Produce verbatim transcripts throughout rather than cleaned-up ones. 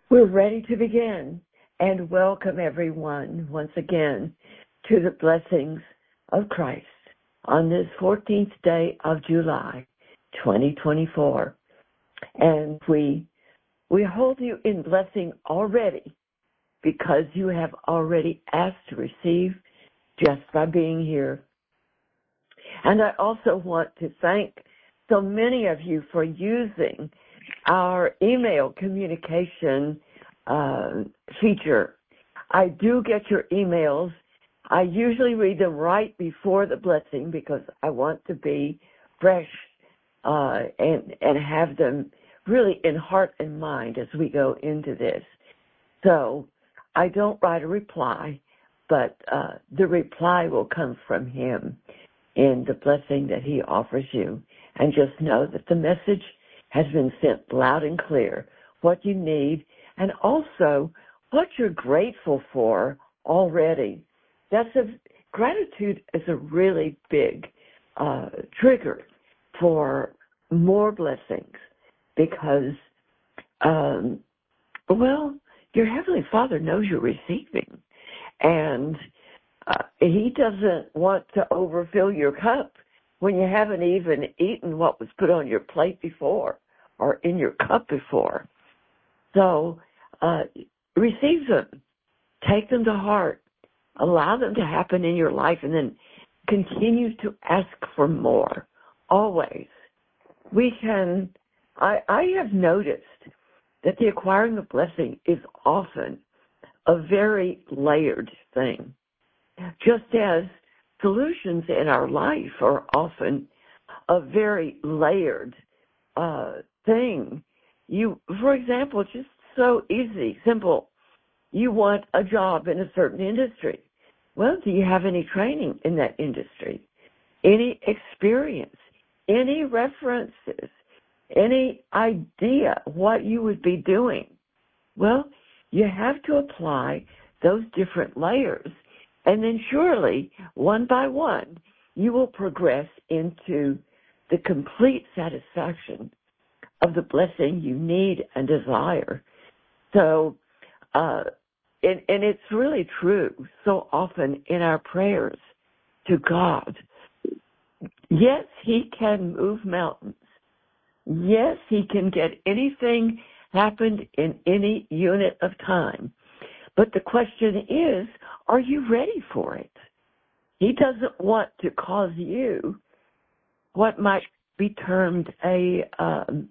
We're ready to begin, and welcome everyone once again to the blessings of Christ on this fourteenth day of July, twenty twenty-four. And we we hold you in blessing already because you have already asked to receive just by being here. And I also want to thank so many of you for using our email communication uh, feature. I do get your emails. I usually read them right before the blessing because I want to be fresh uh, and and have them really in heart and mind as we go into this. So I don't write a reply, but uh, the reply will come from him in the blessing that he offers you. And just know that the message has been sent loud and clear, what you need, and also what you're grateful for already. That's a, gratitude is a really big uh, trigger for more blessings because, um, well, your Heavenly Father knows you're receiving, and uh, He doesn't want to overfill your cup when you haven't even eaten what was put on your plate before or in your cup before. So uh, receive them. Take them to heart. Allow them to happen in your life and then continue to ask for more, always. We can, I, I have noticed that the acquiring of blessing is often a very layered thing, just as solutions in our life are often a very layered uh, thing. You, for example, just so easy, simple. You want a job in a certain industry. Well, do you have any training in that industry? Any experience? Any references? Any idea what you would be doing? Well, you have to apply those different layers. And then surely, one by one, you will progress into the complete satisfaction of the blessing you need and desire. So, uh, and, and it's really true so often in our prayers to God. Yes, He can move mountains. Yes, He can get anything happened in any unit of time. But the question is, are you ready for it? He doesn't want to cause you what might be termed a um,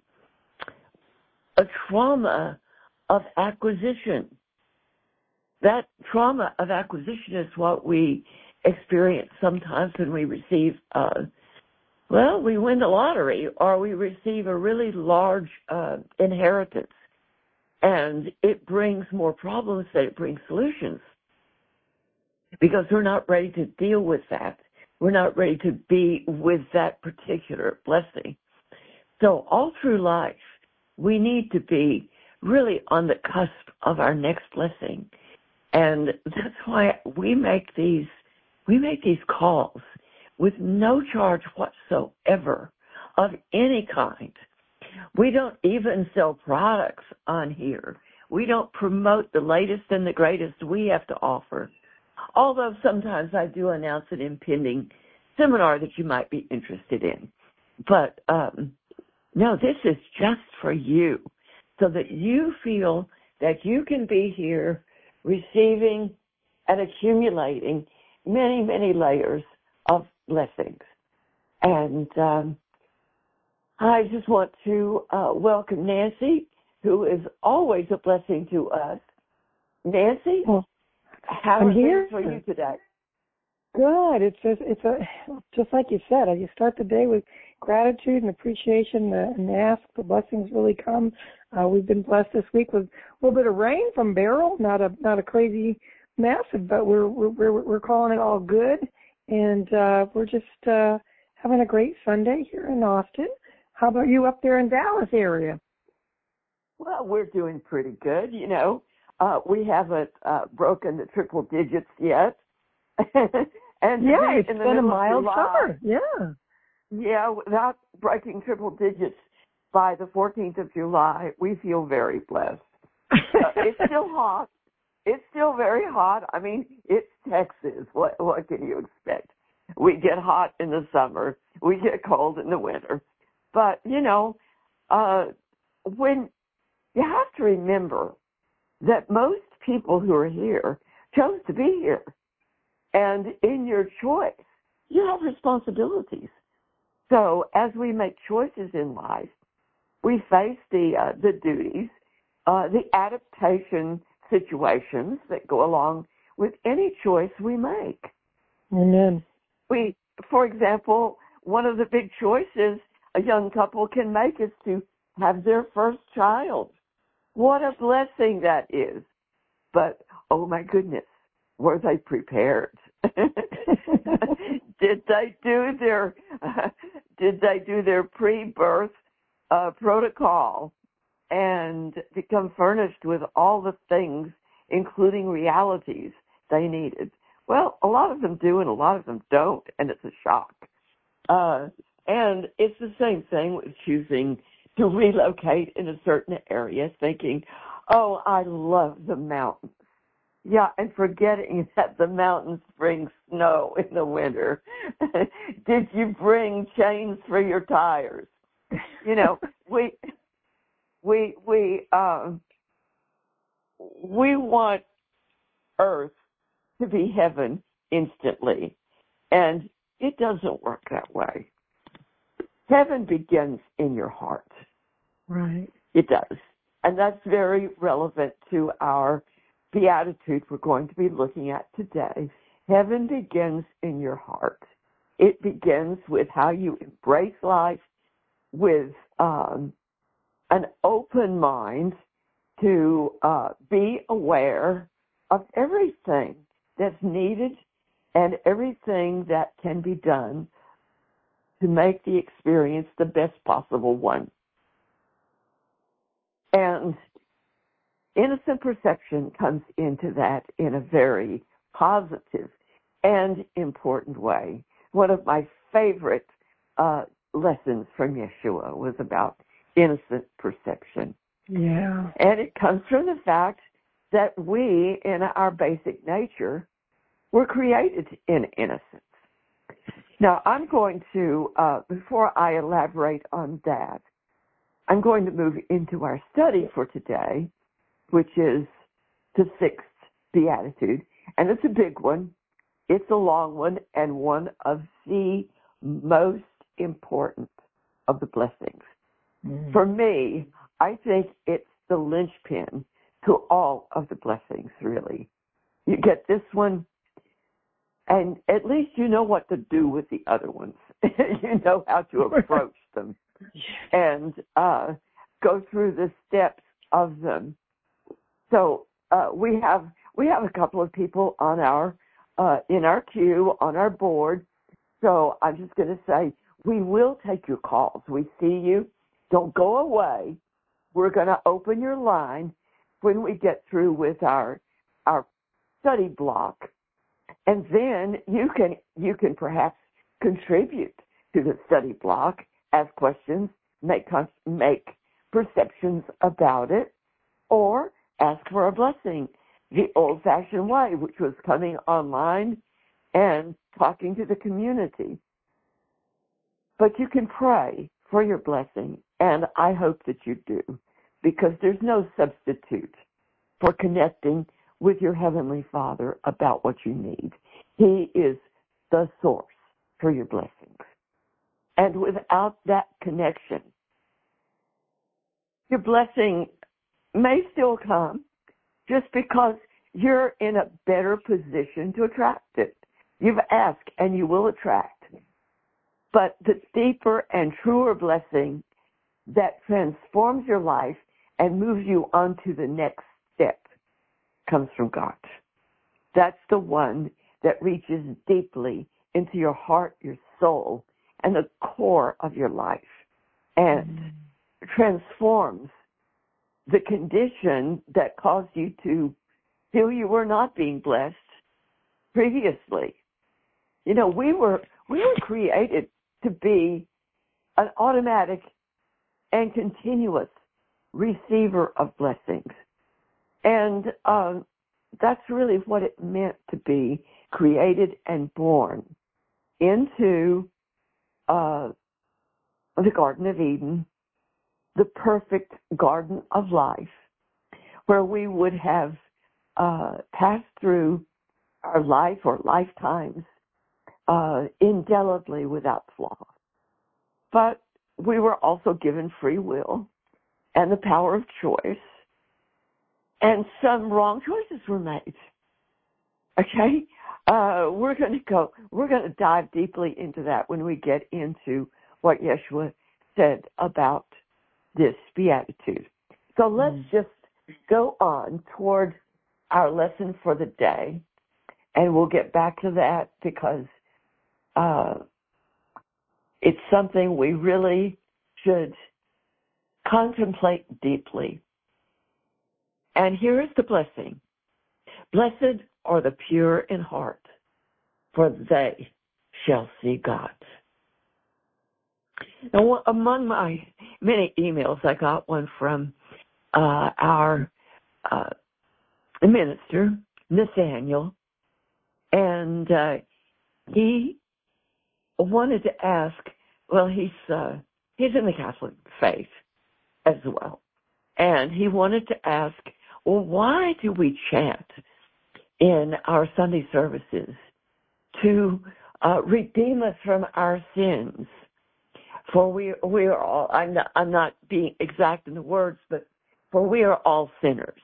a trauma of acquisition. That trauma of acquisition is what we experience sometimes when we receive, uh, well, we win the lottery or we receive a really large uh, inheritance. And it brings more problems than it brings solutions because we're not ready to deal with that. We're not ready to be with that particular blessing. So all through life, we need to be really on the cusp of our next blessing. And that's why we make these, we make these calls with no charge whatsoever of any kind. We don't even sell products on here. We don't promote the latest and the greatest we have to offer. Although sometimes I do announce an impending seminar that you might be interested in. But um, no, this is just for you so that you feel that you can be here receiving and accumulating many, many layers of blessings. And um, I just want to uh, welcome Nancy, who is always a blessing to us. Nancy, well, how I'm are here things for you today? Good. It's just it's a just like you said. You start the day with gratitude and appreciation, uh, and ask the blessings really come. Uh, we've been blessed this week with a little bit of rain from Beryl. Not a not a crazy massive, but we're we're we're calling it all good, and uh, we're just uh, having a great Sunday here in Austin. How about you up there in Dallas area? Well, we're doing pretty good. You know, uh, we haven't uh, broken the triple digits yet. and yeah, it's in the been a middle mild of July, summer. Yeah. Yeah, without breaking triple digits by the fourteenth of July, we feel very blessed. know, it's still hot. It's still very hot. I mean, it's Texas. What what can you expect? We get hot in the summer. We get cold in the winter. But, you know, uh, when you have to remember that most people who are here chose to be here. And in your choice, you have responsibilities. So as we make choices in life, we face the uh, the duties, uh, the adaptation situations that go along with any choice we make. Amen. We, for example, one of the big choices a young couple can make is to have their first child. What a blessing that is. But, oh my goodness, were they prepared? Did they do their uh, did they do their pre-birth uh, protocol and become furnished with all the things, including realities, they needed? Well, a lot of them do and a lot of them don't, and it's a shock. Uh, and it's the same thing with choosing to relocate in a certain area, thinking, oh, I love the mountains. Yeah, and forgetting that the mountains bring snow in the winter. Did you bring chains for your tires? You know, we we we um, we want Earth to be heaven instantly, and it doesn't work that way. Heaven begins in your heart. Right. It does, and that's very relevant to our beatitude we're going to be looking at today. Heaven begins in your heart. It begins with how you embrace life, with um, an open mind to uh, be aware of everything that's needed and everything that can be done to make the experience the best possible one. And innocent perception comes into that in a very positive and important way. One of my favorite uh, lessons from Yeshua was about innocent perception. Yeah. And it comes from the fact that we, in our basic nature, were created in innocence. Now, I'm going to, uh, before I elaborate on that, I'm going to move into our study for today, which is the sixth beatitude. And it's a big one. It's a long one and one of the most important of the blessings. Mm. For me, I think it's the linchpin to all of the blessings, really. You get this one, and at least you know what to do with the other ones. You know how to approach them and uh, go through the steps of them. So uh, we have we have a couple of people on our uh, in our queue on our board. So I'm just going to say we will take your calls. We see you. Don't go away. We're going to open your line when we get through with our our study block, and then you can you can perhaps contribute to the study block, ask questions, make make perceptions about it, or ask for a blessing the old-fashioned way, which was coming online and talking to the community. But you can pray for your blessing, and I hope that you do, because there's no substitute for connecting with your Heavenly Father about what you need. He is the source for your blessings. And without that connection, your blessing may still come, just because you're in a better position to attract it. You've asked and you will attract. But the deeper and truer blessing that transforms your life and moves you on to the next step comes from God. That's the one that reaches deeply into your heart, your soul, and the core of your life and mm-hmm. transforms the condition that caused you to feel you were not being blessed previously. You know, we were we were created to be an automatic and continuous receiver of blessings. And um, that's really what it meant to be created and born into uh, the Garden of Eden, the perfect garden of life, where we would have uh, passed through our life or lifetimes uh, indelibly without flaw. But we were also given free will and the power of choice, and some wrong choices were made. Okay? Uh, we're going to go, we're going to dive deeply into that when we get into what Yeshua said about this beatitude. So let's mm. just go on toward our lesson for the day, and we'll get back to that because uh, it's something we really should contemplate deeply. And here is the blessing. Blessed are the pure in heart, for they shall see God. Now, among my many emails, I got one from uh, our uh, minister, Nathaniel, and uh, he wanted to ask, well, he's uh, he's in the Catholic faith as well, and he wanted to ask, well, why do we chant in our Sunday services to uh, redeem us from our sins? For we we are all, I'm not, I'm not being exact in the words, but for we are all sinners.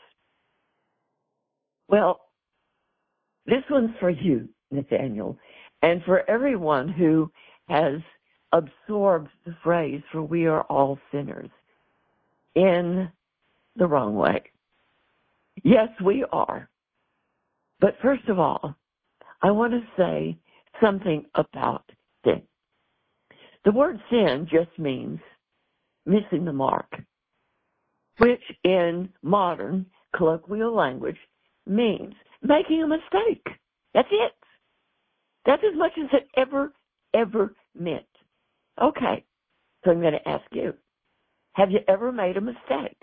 Well, this one's for you, Nathaniel, and for everyone who has absorbed the phrase, for we are all sinners, in the wrong way. Yes, we are. But first of all, I want to say something about sin. The word sin just means missing the mark, which in modern colloquial language means making a mistake. That's it. That's as much as it ever, ever meant. Okay, so I'm going to ask you, have you ever made a mistake?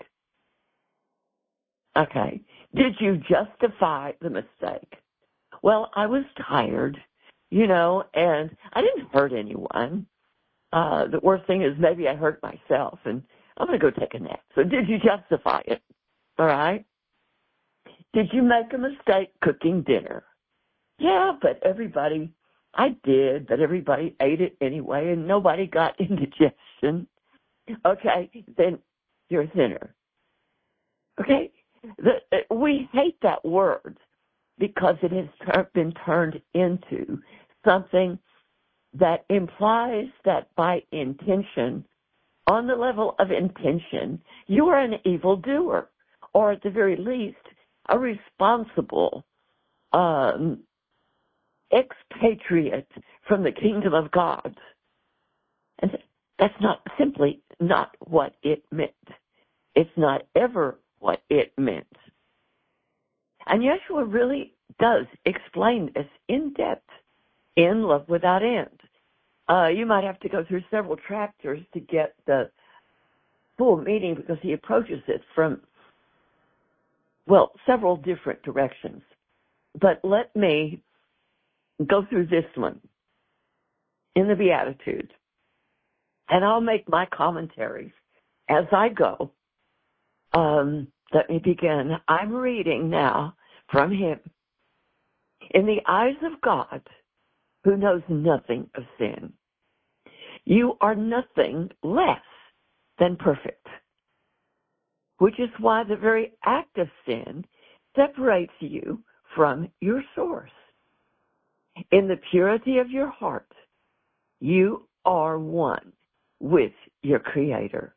Okay, did you justify the mistake? Well, I was tired, you know, and I didn't hurt anyone. Uh, the worst thing is maybe I hurt myself, and I'm going to go take a nap. So did you justify it? All right? Did you make a mistake cooking dinner? Yeah, but everybody, I did, but everybody ate it anyway, and nobody got indigestion. Okay, then you're a sinner. Okay? The, we hate that word because it has ter- been turned into something that implies that by intention, on the level of intention, you are an evildoer, or at the very least, a responsible um, expatriate from the kingdom of God. And that's not simply not what it meant. It's not ever what it meant. And Yeshua really does explain this in depth in Love Without End. Uh, you might have to go through several chapters to get the full meaning because he approaches it from, well, several different directions. But let me go through this one in the Beatitudes, and I'll make my commentaries as I go. Um, let me begin. I'm reading now from him. In the eyes of God, who knows nothing of sin, you are nothing less than perfect, which is why the very act of sin separates you from your source. In the purity of your heart, you are one with your Creator.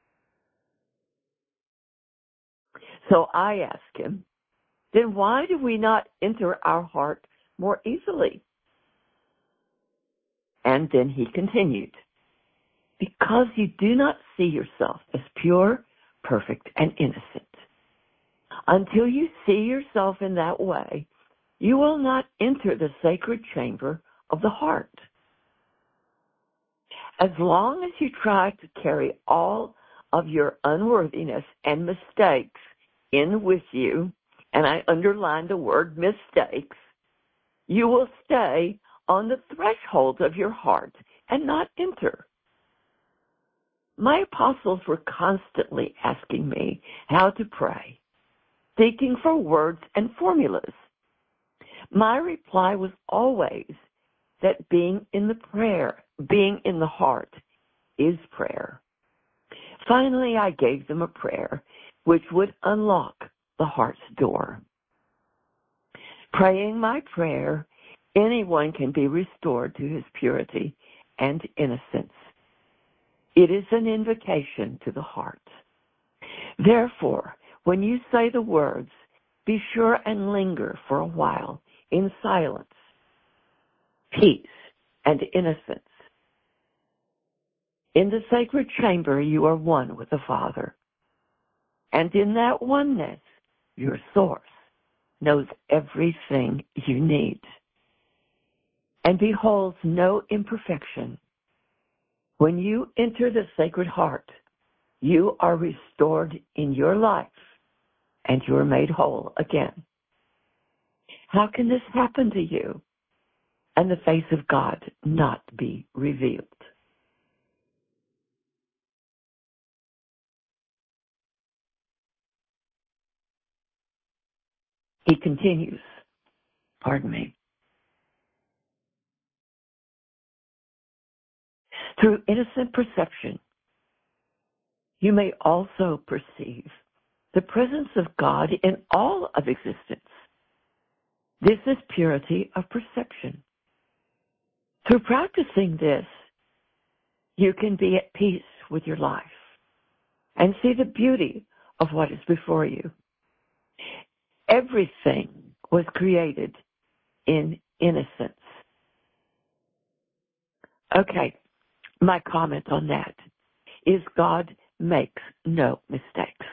So I ask him, then why do we not enter our heart more easily? And then he continued, because you do not see yourself as pure, perfect, and innocent. Until you see yourself in that way, you will not enter the sacred chamber of the heart. As long as you try to carry all of your unworthiness and mistakes in with you, and I underline the word mistakes, you will stay on the threshold of your heart and not enter. My apostles were constantly asking me how to pray, seeking for words and formulas. My reply was always that being in the prayer, being in the heart, is prayer. Finally, I gave them a prayer which would unlock the heart's door. Praying my prayer, anyone can be restored to his purity and innocence. It is an invitation to the heart. Therefore, when you say the words, be sure and linger for a while in silence, peace, and innocence. In the sacred chamber, you are one with the Father. And in that oneness, your source knows everything you need and beholds no imperfection. When you enter the Sacred Heart, you are restored in your life and you are made whole again. How can this happen to you and the face of God not be revealed? He continues, pardon me. Through innocent perception, you may also perceive the presence of God in all of existence. This is purity of perception. Through practicing this, you can be at peace with your life and see the beauty of what is before you. Everything was created in innocence. Okay, my comment on that is God makes no mistakes.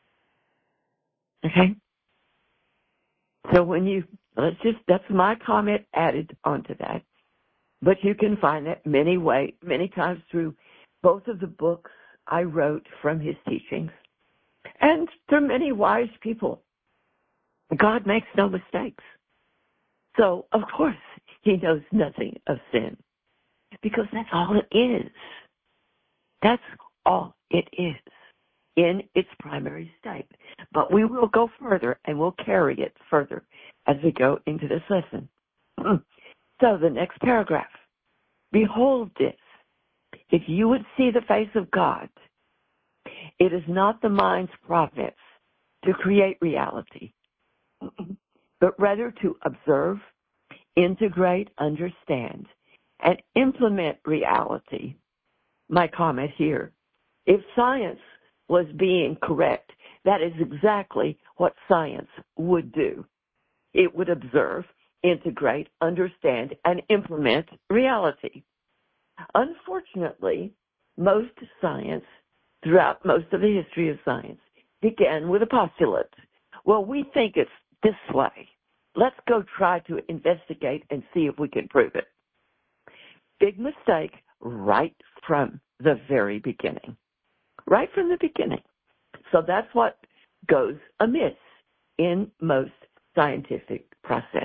Okay? So when you, let's just, that's my comment added onto that. But you can find that many ways, many times through both of the books I wrote from his teachings and through many wise people. God makes no mistakes. So, of course, he knows nothing of sin because that's all it is. That's all it is in its primary state. But we will go further and we'll carry it further as we go into this lesson. So the next paragraph. Behold this. If you would see the face of God, it is not the mind's province to create reality, but rather to observe, integrate, understand, and implement reality. My comment here, if science was being correct, that is exactly what science would do. It would observe, integrate, understand, and implement reality. Unfortunately, most science, throughout most of the history of science, began with a postulate. Well, we think it's this way. Let's go try to investigate and see if we can prove it. Big mistake right from the very beginning. Right from the beginning. So that's what goes amiss in most scientific process.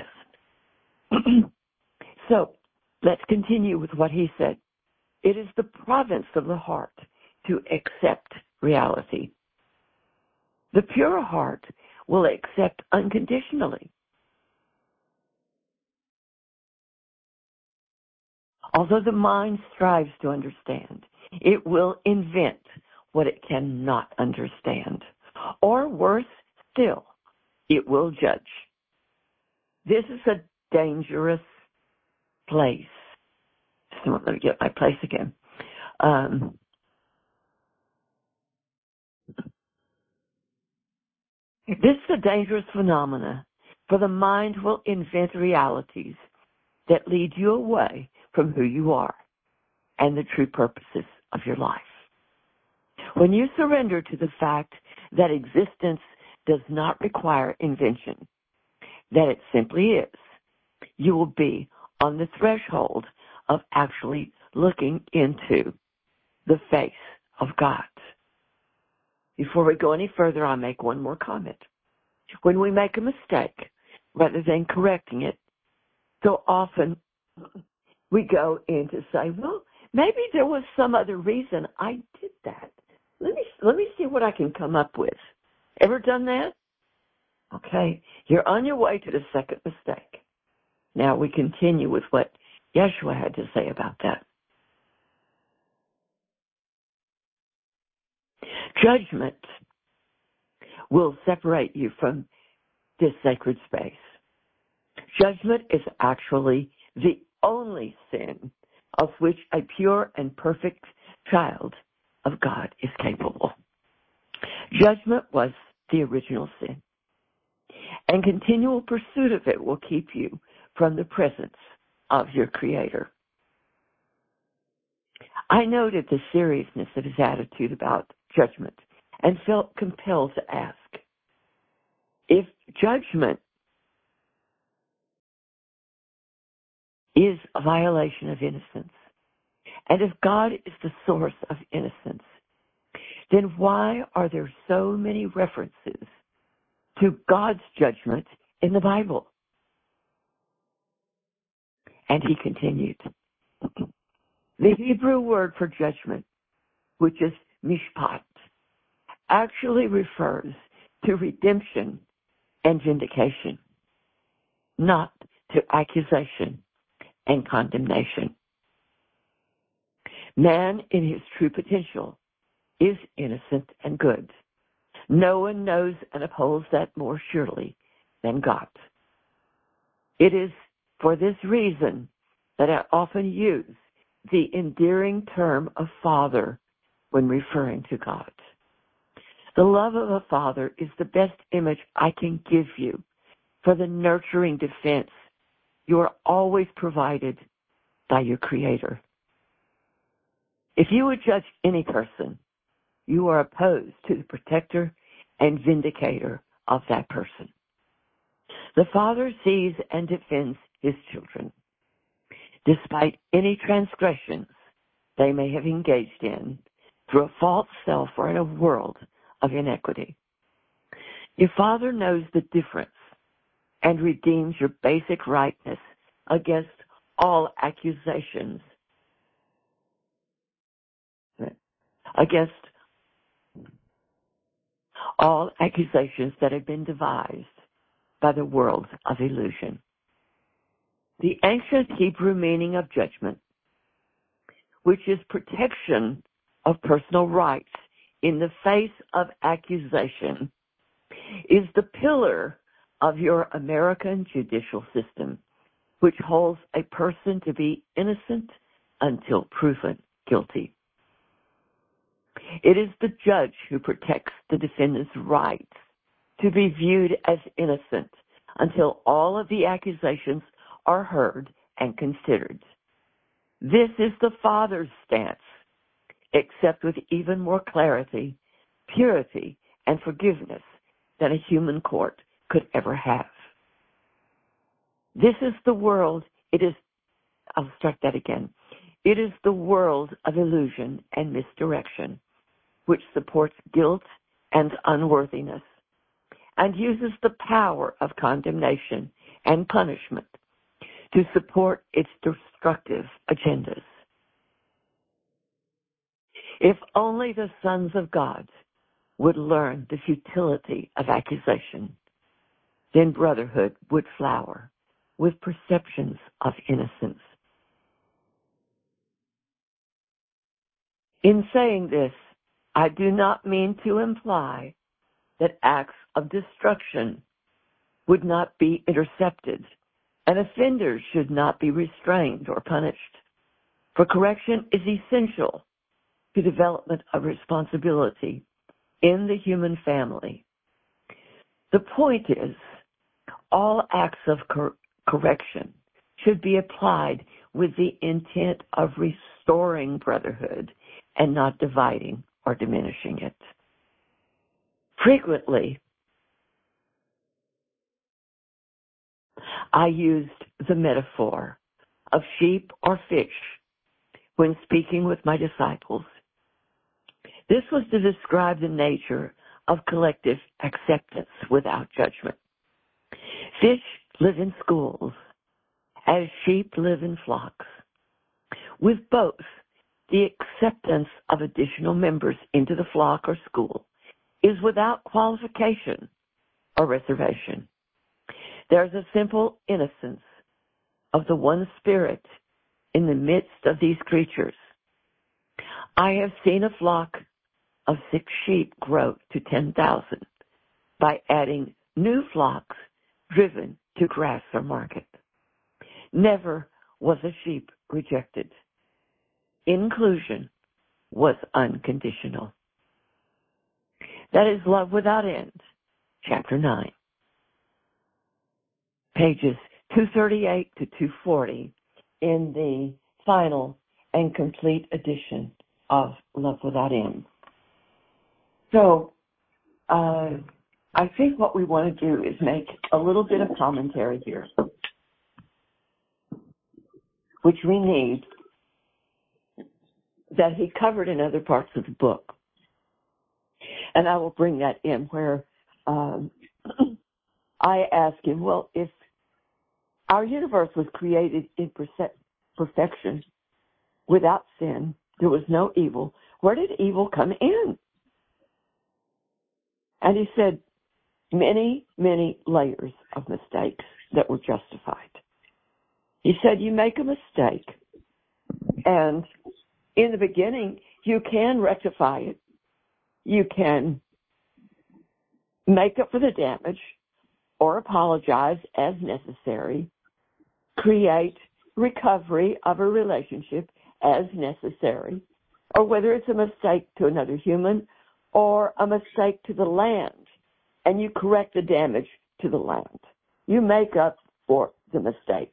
So let's continue with what he said. It is the province of the heart to accept reality. The pure heart will accept unconditionally. Although the mind strives to understand, it will invent what it cannot understand. Or worse still, it will judge. This is a dangerous place. So let me get my place again. Um, this is a dangerous phenomena, for the mind will invent realities that lead you away from who you are and the true purposes of your life. When you surrender to the fact that existence does not require invention, that it simply is, you will be on the threshold of actually looking into the face of God. Before we go any further, I'll make one more comment. When we make a mistake, rather than correcting it, so often we go in to say, well, maybe there was some other reason I did that. Let me, let me see what I can come up with. Ever done that? Okay, you're on your way to the second mistake. Now we continue with what Yeshua had to say about that. Judgment will separate you from this sacred space. Judgment is actually the only sin of which a pure and perfect child of God is capable. Judgment was the original sin, and continual pursuit of it will keep you from the presence of your Creator. I noted the seriousness of his attitude about judgment and felt compelled to ask, if judgment is a violation of innocence, and if God is the source of innocence, then why are there so many references to God's judgment in the Bible? And he continued, the Hebrew word for judgment, which is mishpat, actually refers to redemption and vindication, not to accusation and condemnation. Man in his true potential is innocent and good. No one knows and upholds that more surely than God. It is for this reason that I often use the endearing term of Father when referring to God. The love of a father is the best image I can give you for the nurturing defense you are always provided by your Creator. If you would judge any person, you are opposed to the protector and vindicator of that person. The Father sees and defends his children, despite any transgressions they may have engaged in through a false self or in a world of inequity. Your Father knows the difference and redeems your basic rightness against all accusations, against all accusations that have been devised by the world of illusion. The ancient Hebrew meaning of judgment, which is protection of personal rights in the face of accusation, is the pillar of your American judicial system, which holds a person to be innocent until proven guilty. It is the judge who protects the defendant's rights to be viewed as innocent until all of the accusations are heard and considered. This is the Father's stance, except with even more clarity, purity, and forgiveness than a human court could ever have. This is the world, it is, I'll start that again. It is the world of illusion and misdirection, which supports guilt and unworthiness, and uses the power of condemnation and punishment to support its destructive agendas. If only the sons of God would learn the futility of accusation, then brotherhood would flower with perceptions of innocence. In saying this, I do not mean to imply that acts of destruction would not be intercepted and offenders should not be restrained or punished, for correction is essential to development of responsibility in the human family. The point is, all acts of cor- correction should be applied with the intent of restoring brotherhood and not dividing or diminishing it. Frequently, I used the metaphor of sheep or fish when speaking with my disciples. This was to describe the nature of collective acceptance without judgment. Fish live in schools, as sheep live in flocks. With both, the acceptance of additional members into the flock or school is without qualification or reservation. There's a simple innocence of the one Spirit in the midst of these creatures. I have seen a flock of six sheep grow to ten thousand by adding new flocks driven to grass or market. Never was a sheep rejected. Inclusion was unconditional. That is Love Without End, chapter nine. Pages two thirty-eight to two forty in the final and complete edition of Love Without End. So, uh, I think what we want to do is make a little bit of commentary here, which we need, that he covered in other parts of the book. And I will bring that in where um, I ask him, well, if our universe was created in perfection without sin, there was no evil, where did evil come in? And he said, many, many layers of mistakes that were justified. He said, you make a mistake, and in the beginning, you can rectify it. You can make up for the damage or apologize as necessary, create recovery of a relationship as necessary, or whether it's a mistake to another human or a mistake to the land, and you correct the damage to the land. You make up for the mistake.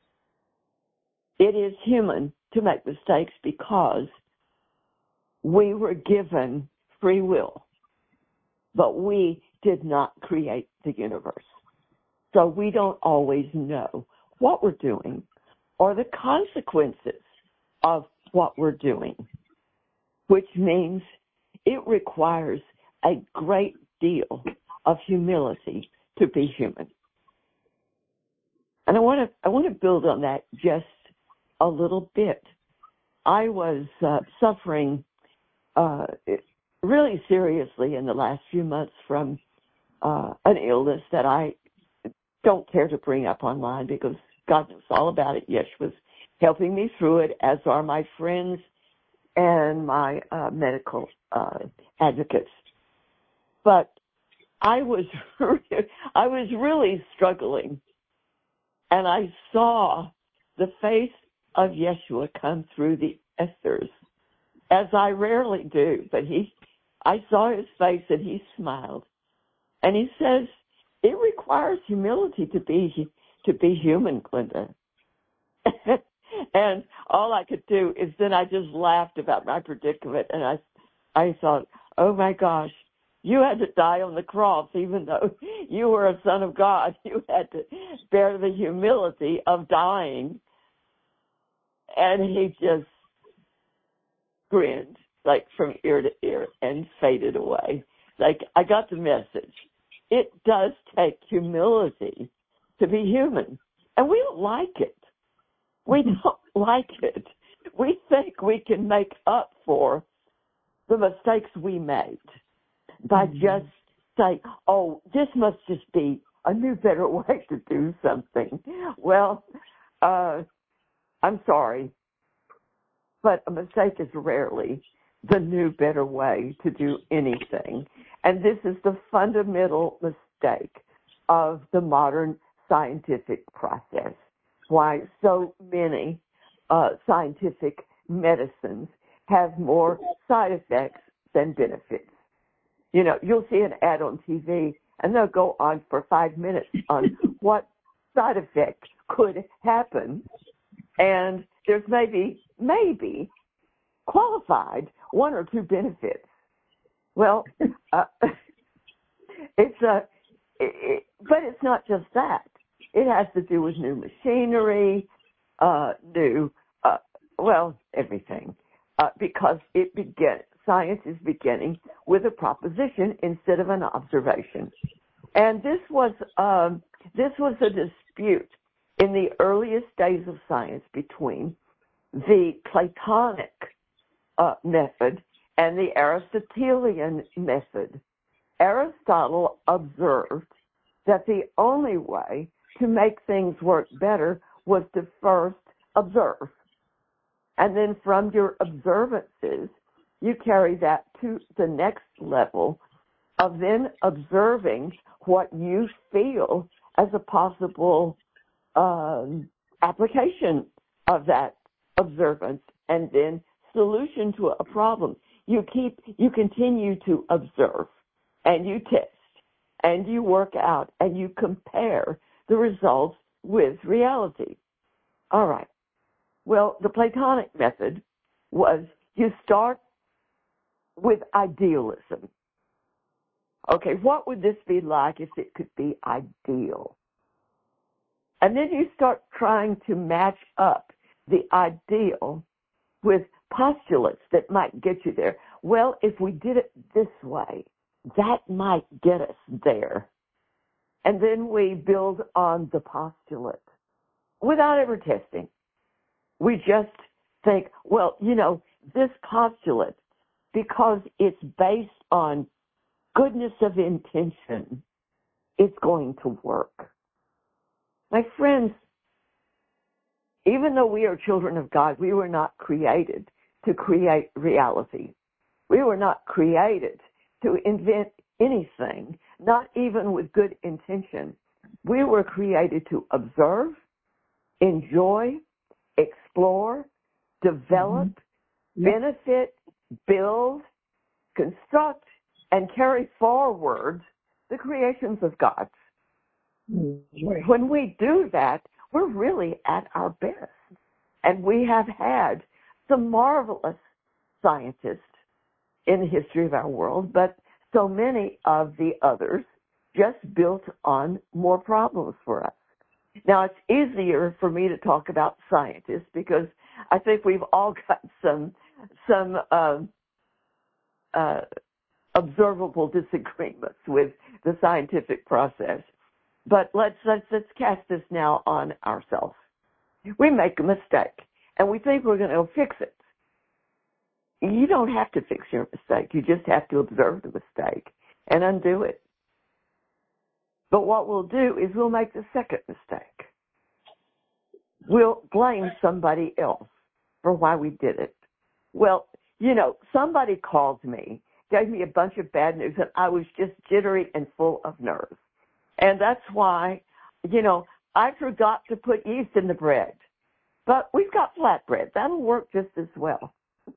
It is human to make mistakes because we were given free will, but we did not create the universe. So we don't always know what we're doing or the consequences of what we're doing, which means it requires a great deal of humility to be human. And I want to I want to build on that just a little bit. I was uh, suffering uh, really seriously in the last few months from uh, an illness that I don't care to bring up online because God knows all about it. Yesh was helping me through it, as are my friends and my uh, medical uh, advocates. But I was I was really struggling, and I saw the face of Yeshua come through the ethers, as I rarely do. But he, I saw his face, and he smiled, and he says, "It requires humility to be to be human, Glenda." And all I could do is then I just laughed about my predicament, and I, I thought, oh my gosh, you had to die on the cross, even though you were a son of God. You had to bear the humility of dying. And he just grinned, like from ear to ear, and faded away. Like, I got the message. It does take humility to be human, and we don't like it. We don't like it. We think we can make up for the mistakes we made by mm-hmm. just saying, oh, this must just be a new, better way to do something. Well, uh, I'm sorry, but a mistake is rarely the new, better way to do anything. And this is the fundamental mistake of the modern scientific process. Why so many uh, scientific medicines have more side effects than benefits. You know, you'll see an ad on T V, and they'll go on for five minutes on what side effects could happen, and there's maybe, maybe qualified one or two benefits. Well, uh, it's a, it, it, but it's not just that. It has to do with new machinery, uh, new, uh, well, everything, uh, because it begins science is beginning with a proposition instead of an observation. And this was um, this was a dispute in the earliest days of science between the Platonic uh, method and the Aristotelian method. Aristotle observed that the only way to make things work better was to first observe. And then from your observances, you carry that to the next level of then observing what you feel as a possible um, application of that observance and then solution to a problem. You keep, you continue to observe and you test and you work out and you compare the results with reality. All right. Well, the Platonic method was you start with idealism. Okay, what would this be like if it could be ideal? And then you start trying to match up the ideal with postulates that might get you there. Well, if we did it this way, that might get us there. And then we build on the postulate without ever testing. We just think, well, you know, this postulate, because it's based on goodness of intention, it's going to work. My friends, even though we are children of God, we were not created to create reality. We were not created to invent anything, not even with good intention. We were created to observe, enjoy, explore, develop, mm-hmm. benefit, build, construct, and carry forward the creations of God. Mm-hmm. When we do that, we're really at our best. And we have had some marvelous scientists in the history of our world, but so many of the others just built on more problems for us. Now, it's easier for me to talk about scientists because I think we've all got some some uh, uh, observable disagreements with the scientific process. But let's let's let's cast this now on ourselves. We make a mistake, and we think we're going to fix it. You don't have to fix your mistake. You just have to observe the mistake and undo it. But what we'll do is we'll make the second mistake. We'll blame somebody else for why we did it. Well, you know, somebody called me, gave me a bunch of bad news, and I was just jittery and full of nerves. And that's why, you know, I forgot to put yeast in the bread. But we've got flatbread. That'll work just as well.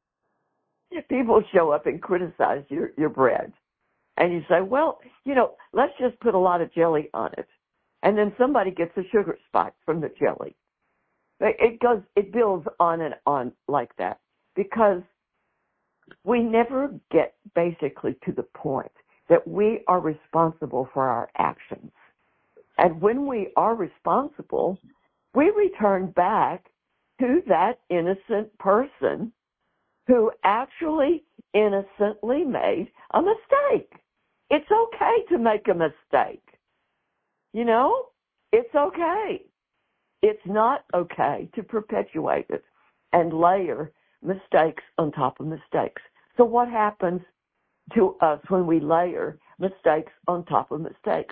People show up and criticize your, your bread. And you say, well, you know, let's just put a lot of jelly on it. And then somebody gets a sugar spike from the jelly. It goes, it builds on and on like that because we never get basically to the point that we are responsible for our actions. And when we are responsible, we return back to that innocent person who actually innocently made a mistake. It's okay to make a mistake. You know, it's okay. It's not okay to perpetuate it and layer mistakes on top of mistakes. So what happens to us when we layer mistakes on top of mistakes?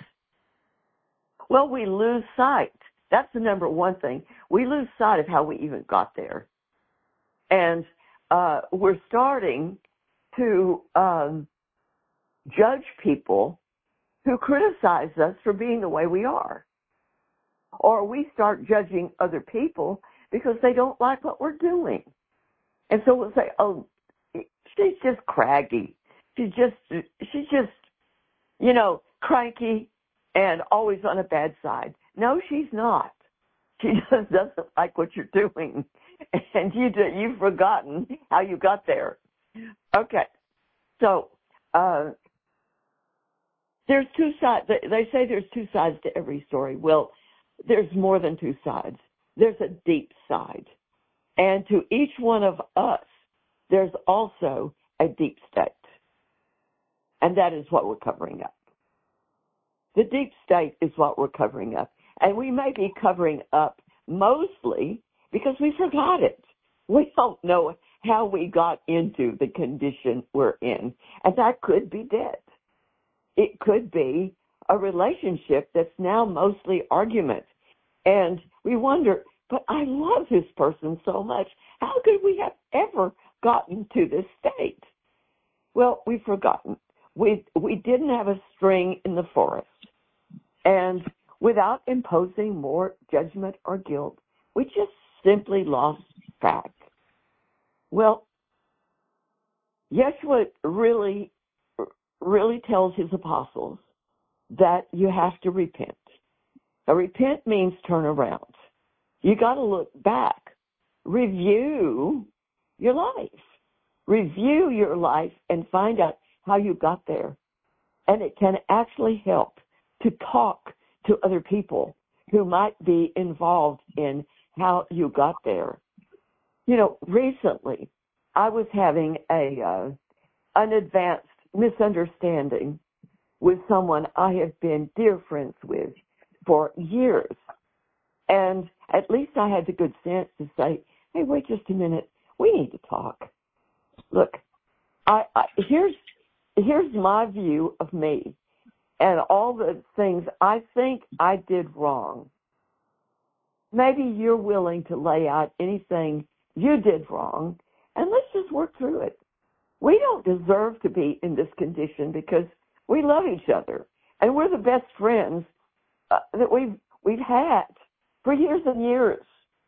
Well, we lose sight. That's the number one thing. We lose sight of how we even got there. And uh, we're starting to um, judge people who criticize us for being the way we are. Or we start judging other people because they don't like what we're doing. And so we'll say, oh, she's just craggy. She's just, she's just, you know, cranky and always on a bad side. No, she's not. She just doesn't like what you're doing. And you do, you've forgotten how you got there. Okay. So, uh, there's two sides. They say there's two sides to every story. Well, there's more than two sides. There's a deep side. And to each one of us, there's also a deep state. And that is what we're covering up. The deep state is what we're covering up. And we may be covering up mostly because we forgot it. We don't know how we got into the condition we're in. And that could be dead. It could be a relationship that's now mostly argument. And we wonder, but I love this person so much. How could we have ever gotten to this state? Well, we've forgotten. We, we didn't have a string in the forest. And without imposing more judgment or guilt, we just simply lost track. Well, Yeshua really, really tells his apostles that you have to repent. Now, repent means turn around. You got to look back. Review your life. Review your life and find out how you got there. And it can actually help to talk to other people who might be involved in how you got there. You know, recently I was having a uh, an advanced misunderstanding with someone I have been dear friends with for years. And at least I had the good sense to say, hey, wait just a minute. We need to talk. Look, I, I here's here's my view of me and all the things I think I did wrong. Maybe you're willing to lay out anything you did wrong, and let's just work through it. We don't deserve to be in this condition because we love each other, and we're the best friends uh, that we've we've had for years and years.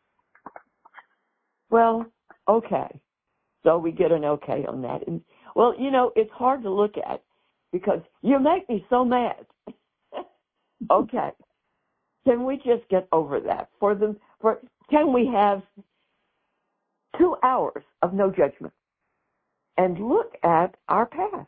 Well, okay. So we get an okay on that. And, well, you know, it's hard to look at because you make me so mad. Okay. Can we just get over that? For them, for can we have two hours of no judgment and look at our past?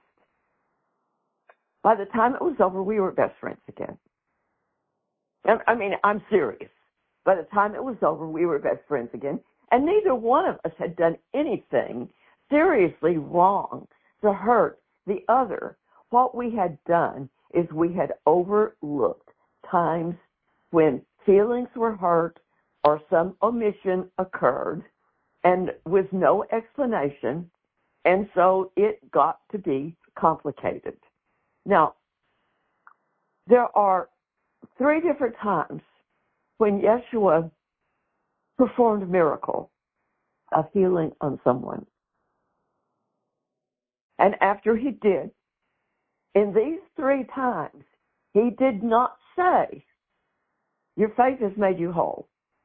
By the time it was over, we were best friends again. I mean, I'm serious. By the time it was over, we were best friends again. And neither one of us had done anything seriously wrong to hurt the other. What we had done is we had overlooked times when feelings were hurt or some omission occurred and with no explanation, and so it got to be complicated. Now, there are three different times when Yeshua performed a miracle of healing on someone. And after he did, in these three times, he did not say, your faith has made you whole.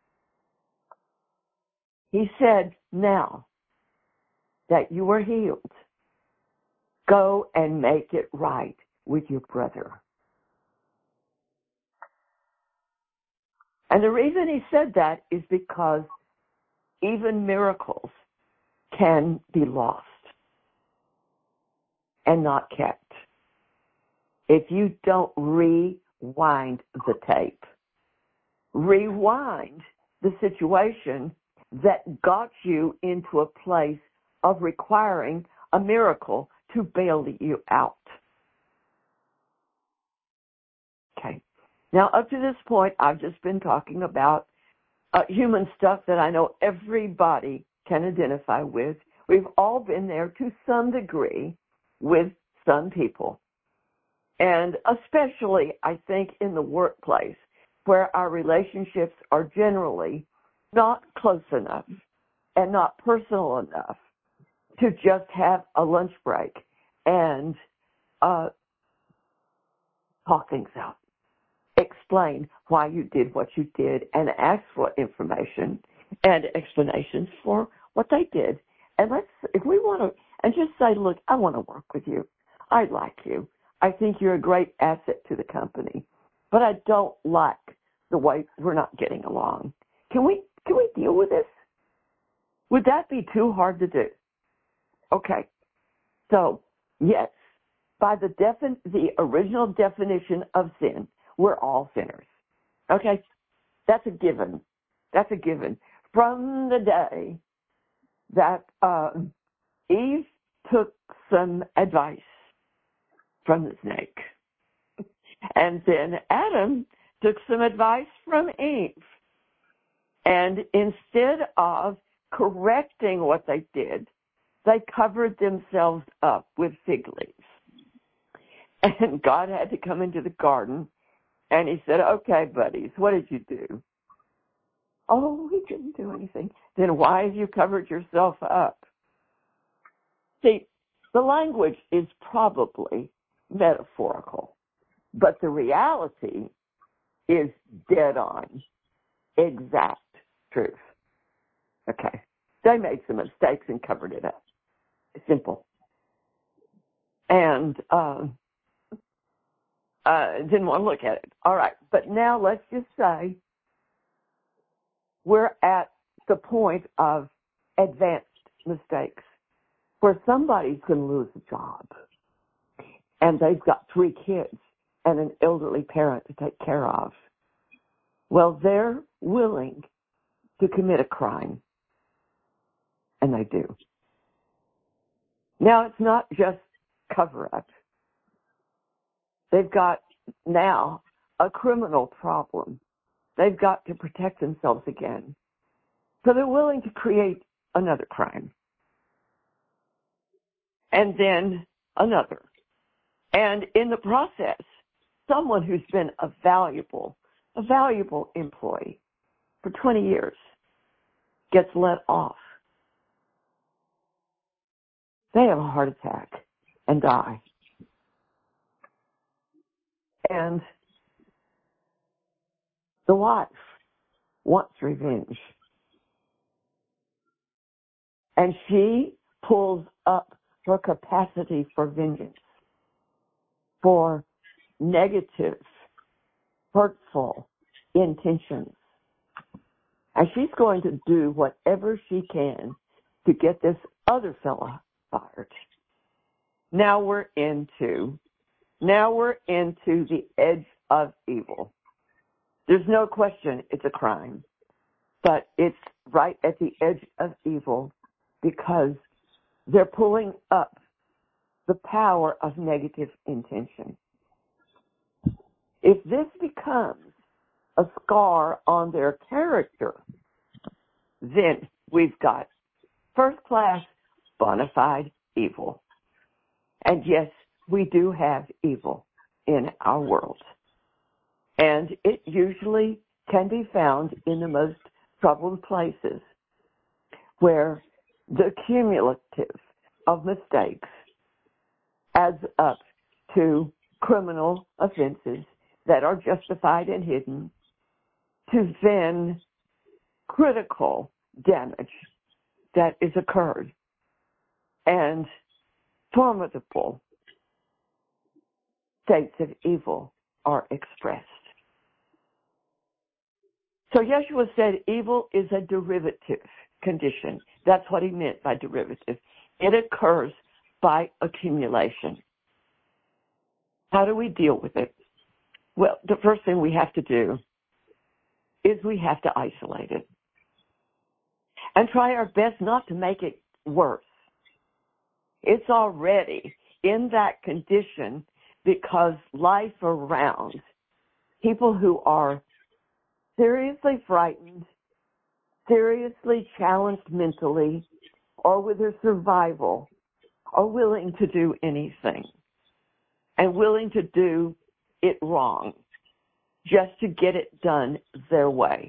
He said, now that you are healed, go and make it right with your brother. And the reason he said that is because even miracles can be lost and not kept if you don't rewind the tape. Rewind the situation that got you into a place of requiring a miracle to bail you out. Okay. Now, up to this point, I've just been talking about uh, human stuff that I know everybody can identify with. We've all been there to some degree with some people. And especially, I think, in the workplace, where our relationships are generally not close enough and not personal enough to just have a lunch break and uh, talk things out. Explain why you did what you did and ask for information and explanations for what they did. And let's, if we want to, and just say, look, I want to work with you. I like you. I think you're a great asset to the company, but I don't like the way we're not getting along. Can we, can we deal with this? Would that be too hard to do? Okay. So, yes, by the defin- the original definition of sin, we're all sinners. Okay? That's a given. That's a given. From the day that uh, Eve took some advice from the snake. And then Adam took some advice from Eve. And instead of correcting what they did, they covered themselves up with fig leaves. And God had to come into the garden, and he said, okay, buddies, what did you do? Oh, we didn't do anything. Then why have you covered yourself up? See, the language is probably metaphorical, but the reality is dead on, exact truth. Okay. They made some mistakes and covered it up. Simple. And um, uh, didn't want to look at it. All right. But now let's just say we're at the point of advanced mistakes where somebody's going to lose a job and they've got three kids and an elderly parent to take care of. Well, they're willing to commit a crime, and they do. Now, it's not just cover-up. They've got now a criminal problem. They've got to protect themselves again. So they're willing to create another crime. And then another. And in the process, someone who's been a valuable, a valuable employee for twenty years gets let off. They have a heart attack and die. And the wife wants revenge. And she pulls up her capacity for vengeance, for negative, hurtful intentions. And she's going to do whatever she can to get this other fella fired. Now we're into, now we're into the edge of evil. There's no question it's a crime, but it's right at the edge of evil because they're pulling up the power of negative intention. If this becomes a scar on their character, then we've got first-class, bona fide evil. And yes, we do have evil in our world. And it usually can be found in the most troubled places where the cumulative of mistakes adds up to criminal offenses that are justified and hidden, to then critical damage that is occurred and formidable states of evil are expressed. So Yeshua said evil is a derivative condition. That's what he meant by derivative. It occurs by accumulation. How do we deal with it? Well, the first thing we have to do is we have to isolate it and try our best not to make it worse. It's already in that condition because life around people who are seriously frightened, seriously challenged mentally, or with their survival, are willing to do anything and willing to do it wrong just to get it done their way.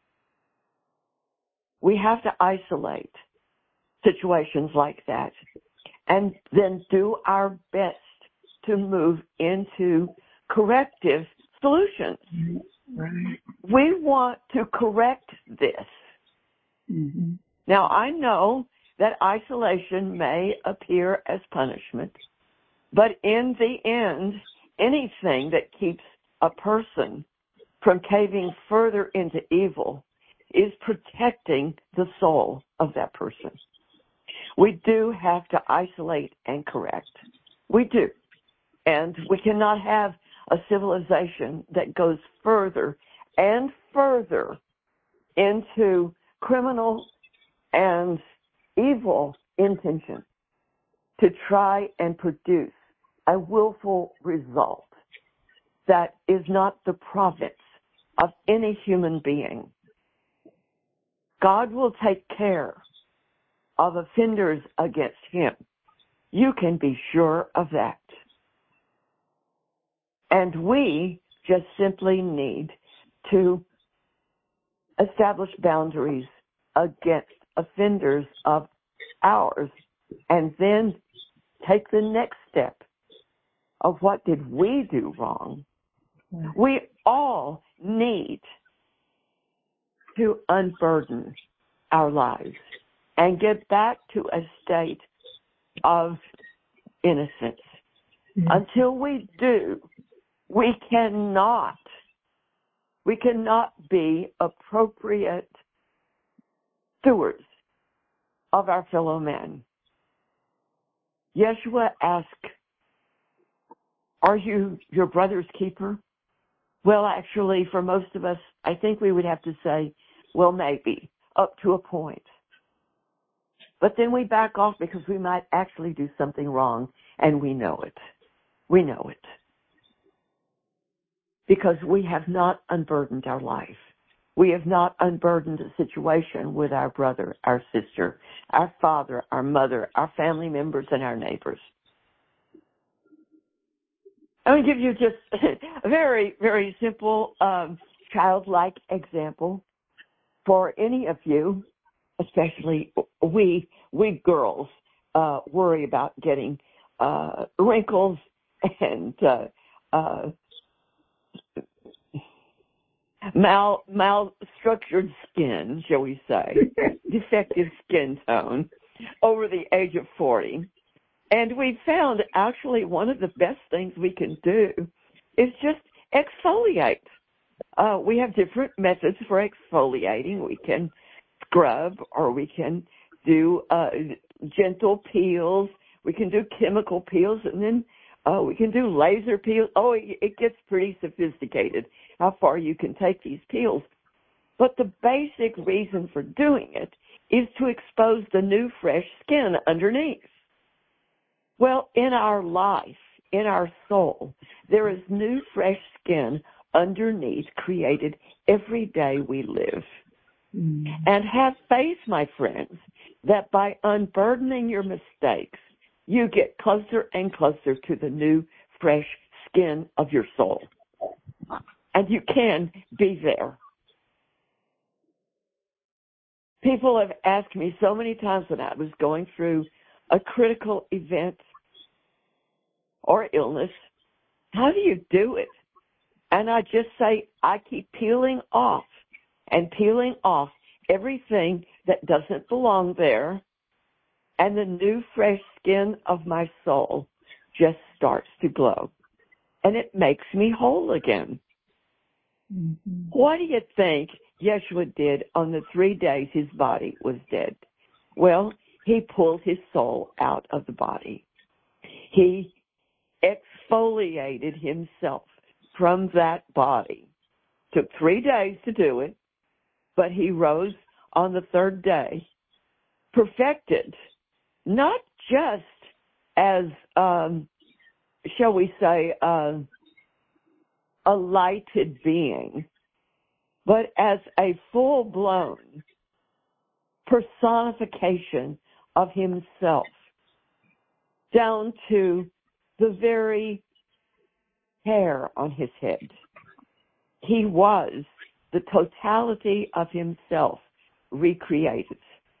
We have to isolate situations like that and then do our best to move into corrective solutions. Right. We want to correct this. Mm-hmm. Now, I know that isolation may appear as punishment, but in the end, anything that keeps a person from caving further into evil is protecting the soul of that person. We do have to isolate and correct. We do. And we cannot have a civilization that goes further and further into criminal and evil intention. to try and produce a willful result that is not the province of any human being. God will take care of offenders against him. You can be sure of that. And we just simply need to establish boundaries against offenders of ours and then take the next step of what did we do wrong. We all need to unburden our lives and get back to a state of innocence. Mm-hmm. Until we do, we cannot, we cannot be appropriate stewards of our fellow men. Yeshua asked, are you your brother's keeper? Well, actually, for most of us, I think we would have to say, well, maybe, up to a point. But then we back off because we might actually do something wrong, and we know it. We know it. Because we have not unburdened our life. We have not unburdened a situation with our brother, our sister, our father, our mother, our family members, and our neighbors. I'm going to give you just a very, very simple, um, childlike example for any of you, especially we, we girls, uh, worry about getting, uh, wrinkles and, uh, uh, mal, mal-structured skin, shall we say, defective skin tone over the age of forty. And we found actually one of the best things we can do is just exfoliate. Uh, we have different methods for exfoliating. We can scrub, or we can do uh, gentle peels. We can do chemical peels, and then uh, we can do laser peels. Oh, it, it gets pretty sophisticated how far you can take these peels. But the basic reason for doing it is to expose the new, fresh skin underneath. Well, in our life, in our soul, there is new, fresh skin underneath created every day we live. Mm. And have faith, my friends, that by unburdening your mistakes, you get closer and closer to the new, fresh skin of your soul. And you can be there. People have asked me so many times when I was going through a critical event or illness, how do you do it? And I just say, I keep peeling off and peeling off everything that doesn't belong there, and the new fresh skin of my soul just starts to glow. And it makes me whole again. Mm-hmm. What do you think Yeshua did on the three days his body was dead? Well, he pulled his soul out of the body. He exfoliated himself from that body. Took three days to do it, but he rose on the third day, perfected, not just as, um, shall we say, uh, a lighted being, but as a full-blown personification of himself, down to the very hair on his head. He was the totality of himself recreated.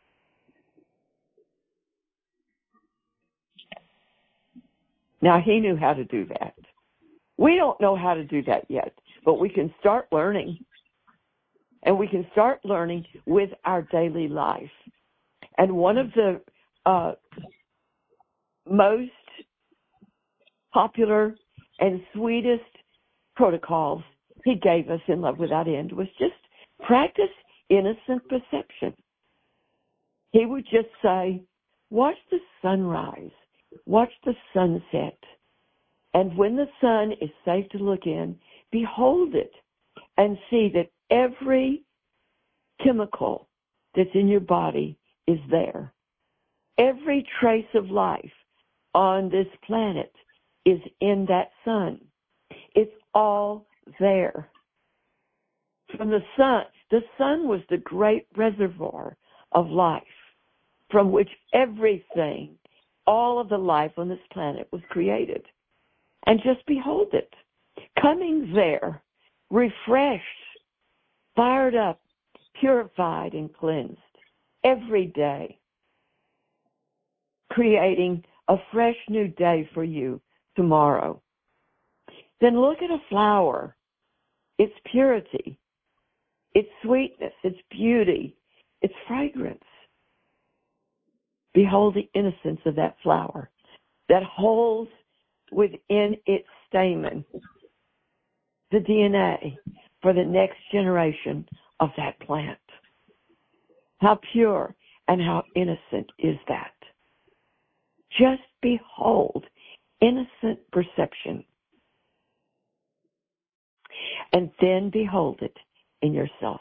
Now, he knew how to do that. We don't know how to do that yet, but we can start learning. And we can start learning with our daily life. And one of the uh, most popular and sweetest protocols he gave us in Love Without End was just practice innocent perception. He would just say, watch the sunrise, watch the sunset, and when the sun is safe to look in, behold it and see that every chemical that's in your body is there. Every trace of life on this planet is in that sun. It's all there. From the sun, the sun was the great reservoir of life from which everything, all of the life on this planet was created. And just behold it, coming there, refreshed, fired up, purified and cleansed every day, creating a fresh new day for you tomorrow. Then look at a flower, its purity, its sweetness, its beauty, its fragrance. Behold the innocence of that flower that holds within its stamen the D N A for the next generation of that plant. How pure and how innocent is that? Just behold innocent perception. And then behold it in yourself.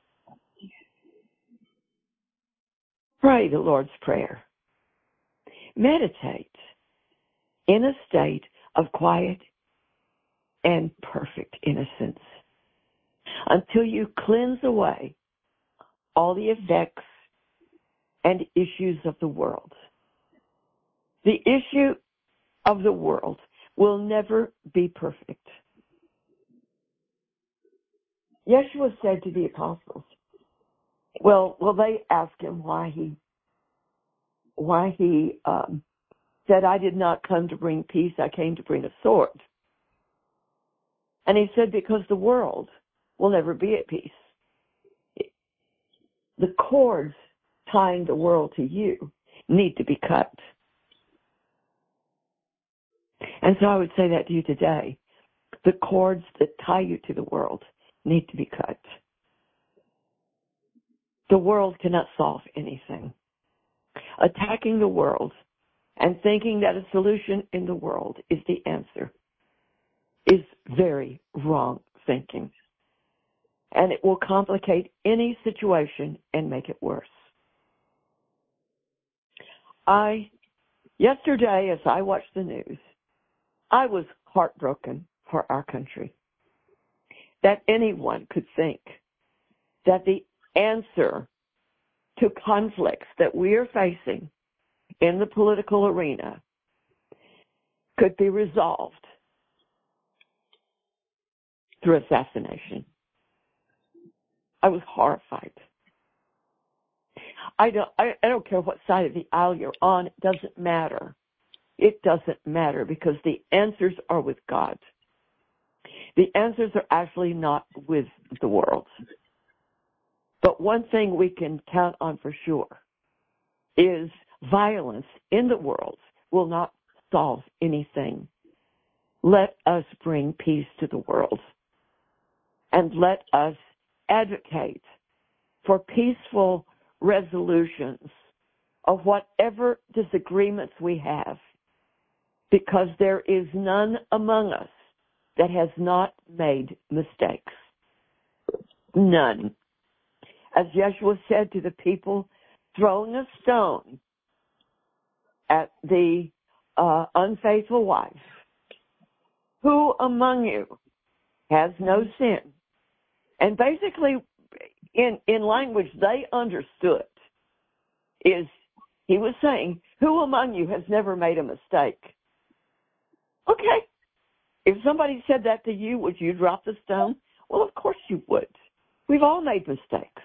Pray the Lord's Prayer. Meditate in a state of quiet and perfect innocence until you cleanse away all the effects and issues of the world. The issue of the world will never be perfect. Yeshua said to the apostles, well, well, they asked him why he, why he um, said, I did not come to bring peace, I came to bring a sword. And he said, because the world will never be at peace. The cords tying the world to you need to be cut. And so I would say that to you today. The cords that tie you to the world need to be cut. The world cannot solve anything. Attacking the world and thinking that a solution in the world is the answer is very wrong thinking. And it will complicate any situation and make it worse. I, yesterday as I watched the news, I was heartbroken for our country. That anyone could think that the answer to conflicts that we are facing in the political arena could be resolved through assassination. I was horrified. I don't, I, I don't care what side of the aisle you're on. It doesn't matter. It doesn't matter because the answers are with God. The answers are actually not with the world. But one thing we can count on for sure is violence in the world will not solve anything. Let us bring peace to the world. And let us advocate for peaceful resolutions of whatever disagreements we have, because there is none among us that has not made mistakes. None. As Yeshua said to the people throwing a stone at the uh, unfaithful wife, who among you has no sin? And basically, in, in language they understood, is he was saying, who among you has never made a mistake? Okay. If somebody said that to you, would you drop the stone? Well, of course you would. We've all made mistakes.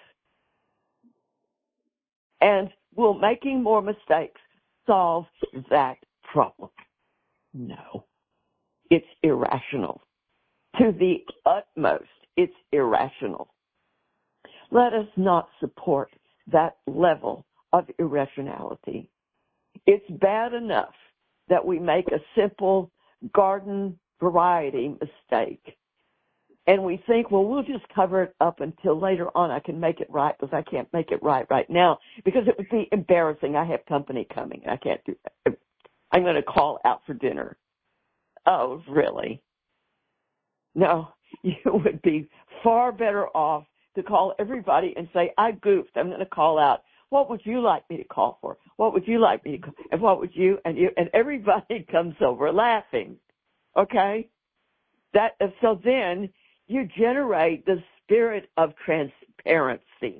And will making more mistakes solve that problem? No. It's irrational. To the utmost, it's irrational. Let us not support that level of irrationality. It's bad enough that we make a simple garden variety mistake. And we think, well, we'll just cover it up until later on I can make it right, because I can't make it right right now because it would be embarrassing. I have company coming. I can't do that. I'm going to call out for dinner. Oh, really? No, you would be far better off to call everybody and say, I goofed. I'm going to call out what would you like me to call for? What would you like me to call? And what would you, and you, and everybody comes over laughing. Okay? That, so then you generate the spirit of transparency.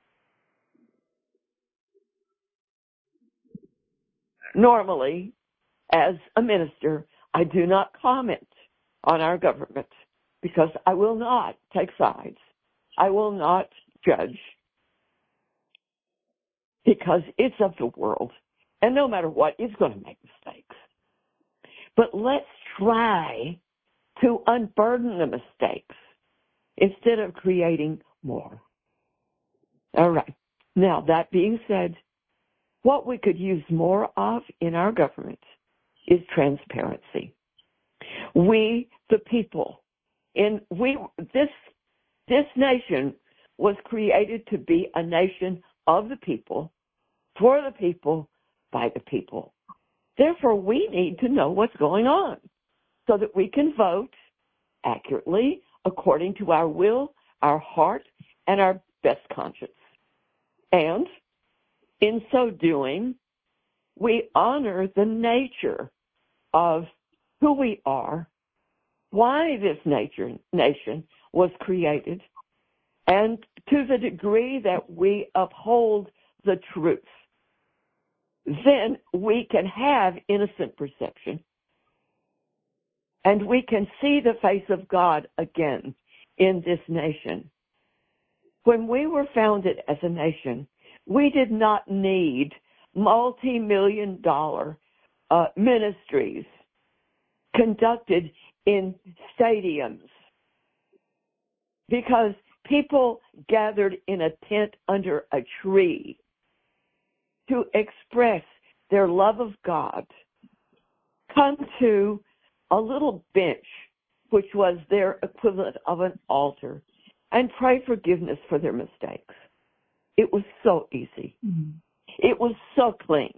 Normally, as a minister, I do not comment on our government because I will not take sides. I will not judge because it's of the world. And no matter what, it's going to make mistakes. But let's try to unburden the mistakes instead of creating more. All right. Now, that being said, what we could use more of in our government is transparency. We, the people, in we this this nation was created to be a nation of the people, for the people, by the people. Therefore, we need to know what's going on so that we can vote accurately according to our will, our heart, and our best conscience. And in so doing, we honor the nature of who we are, why this nature, nation was created, and to the degree that we uphold the truth, then we can have innocent perception, and we can see the face of God again in this nation. When we were founded as a nation, we did not need multi-million dollar uh, ministries conducted in stadiums because people gathered in a tent under a tree to express their love of God, come to a little bench, which was their equivalent of an altar, and pray forgiveness for their mistakes. It was so easy. Mm-hmm. It was so clean.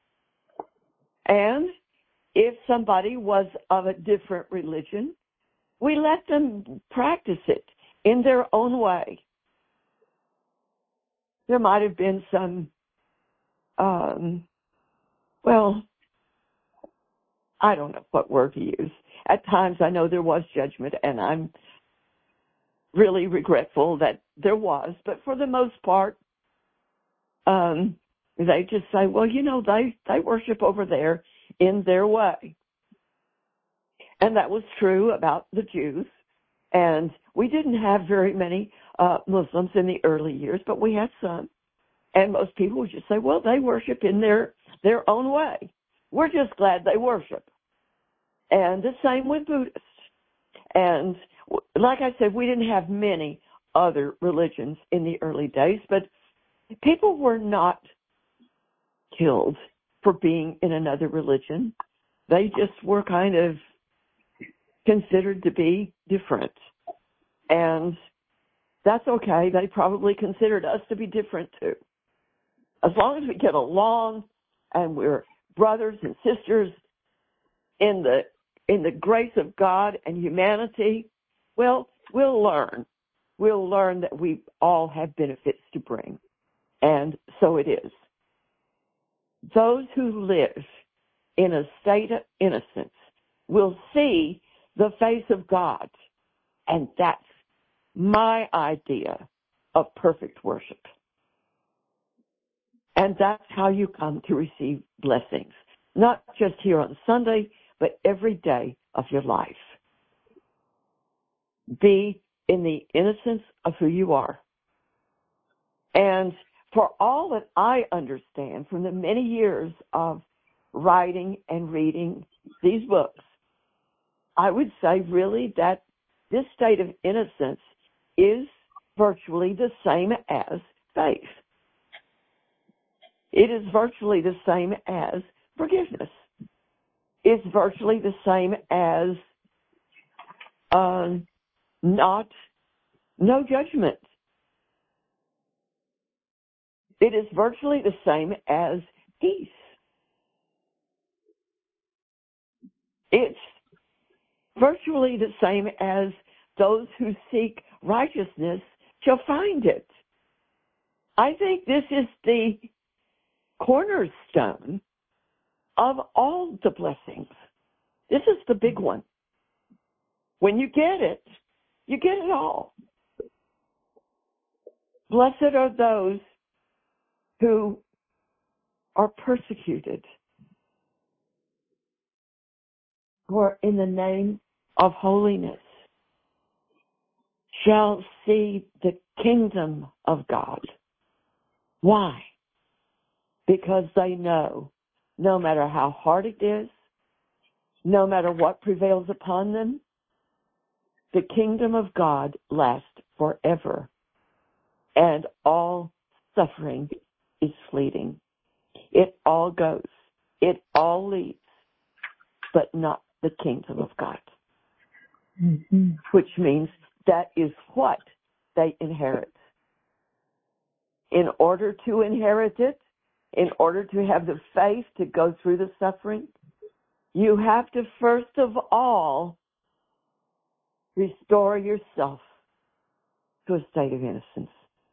And if somebody was of a different religion, we let them practice it in their own way. There might have been some, um, well, I don't know what word to use. At times I know there was judgment, and I'm really regretful that there was, but for the most part, um, they just say, well, you know, they, they worship over there in their way. And that was true about the Jews. And we didn't have very many uh, Muslims in the early years, but we had some. And most people would just say, well, they worship in their, their own way. We're just glad they worship. And the same with Buddhists. And like I said, we didn't have many other religions in the early days, but people were not killed for being in another religion. They just were kind of considered to be different. And that's okay. They probably considered us to be different too. As long as we get along and we're brothers and sisters in the in the grace of God and humanity, well, we'll learn. We'll learn that we all have benefits to bring. And so it is. Those who live in a state of innocence will see the face of God. And that's my idea of perfect worship. And that's how you come to receive blessings, not just here on Sunday, but every day of your life. Be in the innocence of who you are. And for all that I understand from the many years of writing and reading these books, I would say really that this state of innocence is virtually the same as faith. It is virtually the same as forgiveness. It's virtually the same as um, not no judgment. It is virtually the same as peace. It's virtually the same as those who seek righteousness shall find it. I think this is the cornerstone of all the blessings. This is the big one. When you get it, you get it all. Blessed are those who are persecuted, who are in the name of holiness, shall see the kingdom of God. Why? Because they know no matter how hard it is, no matter what prevails upon them, the kingdom of God lasts forever, and all suffering is fleeting. It all goes. It all leaves, but not the kingdom of God. Mm-hmm. Which means that is what they inherit. In order to inherit it, in order to have the faith to go through the suffering, you have to first of all restore yourself to a state of innocence.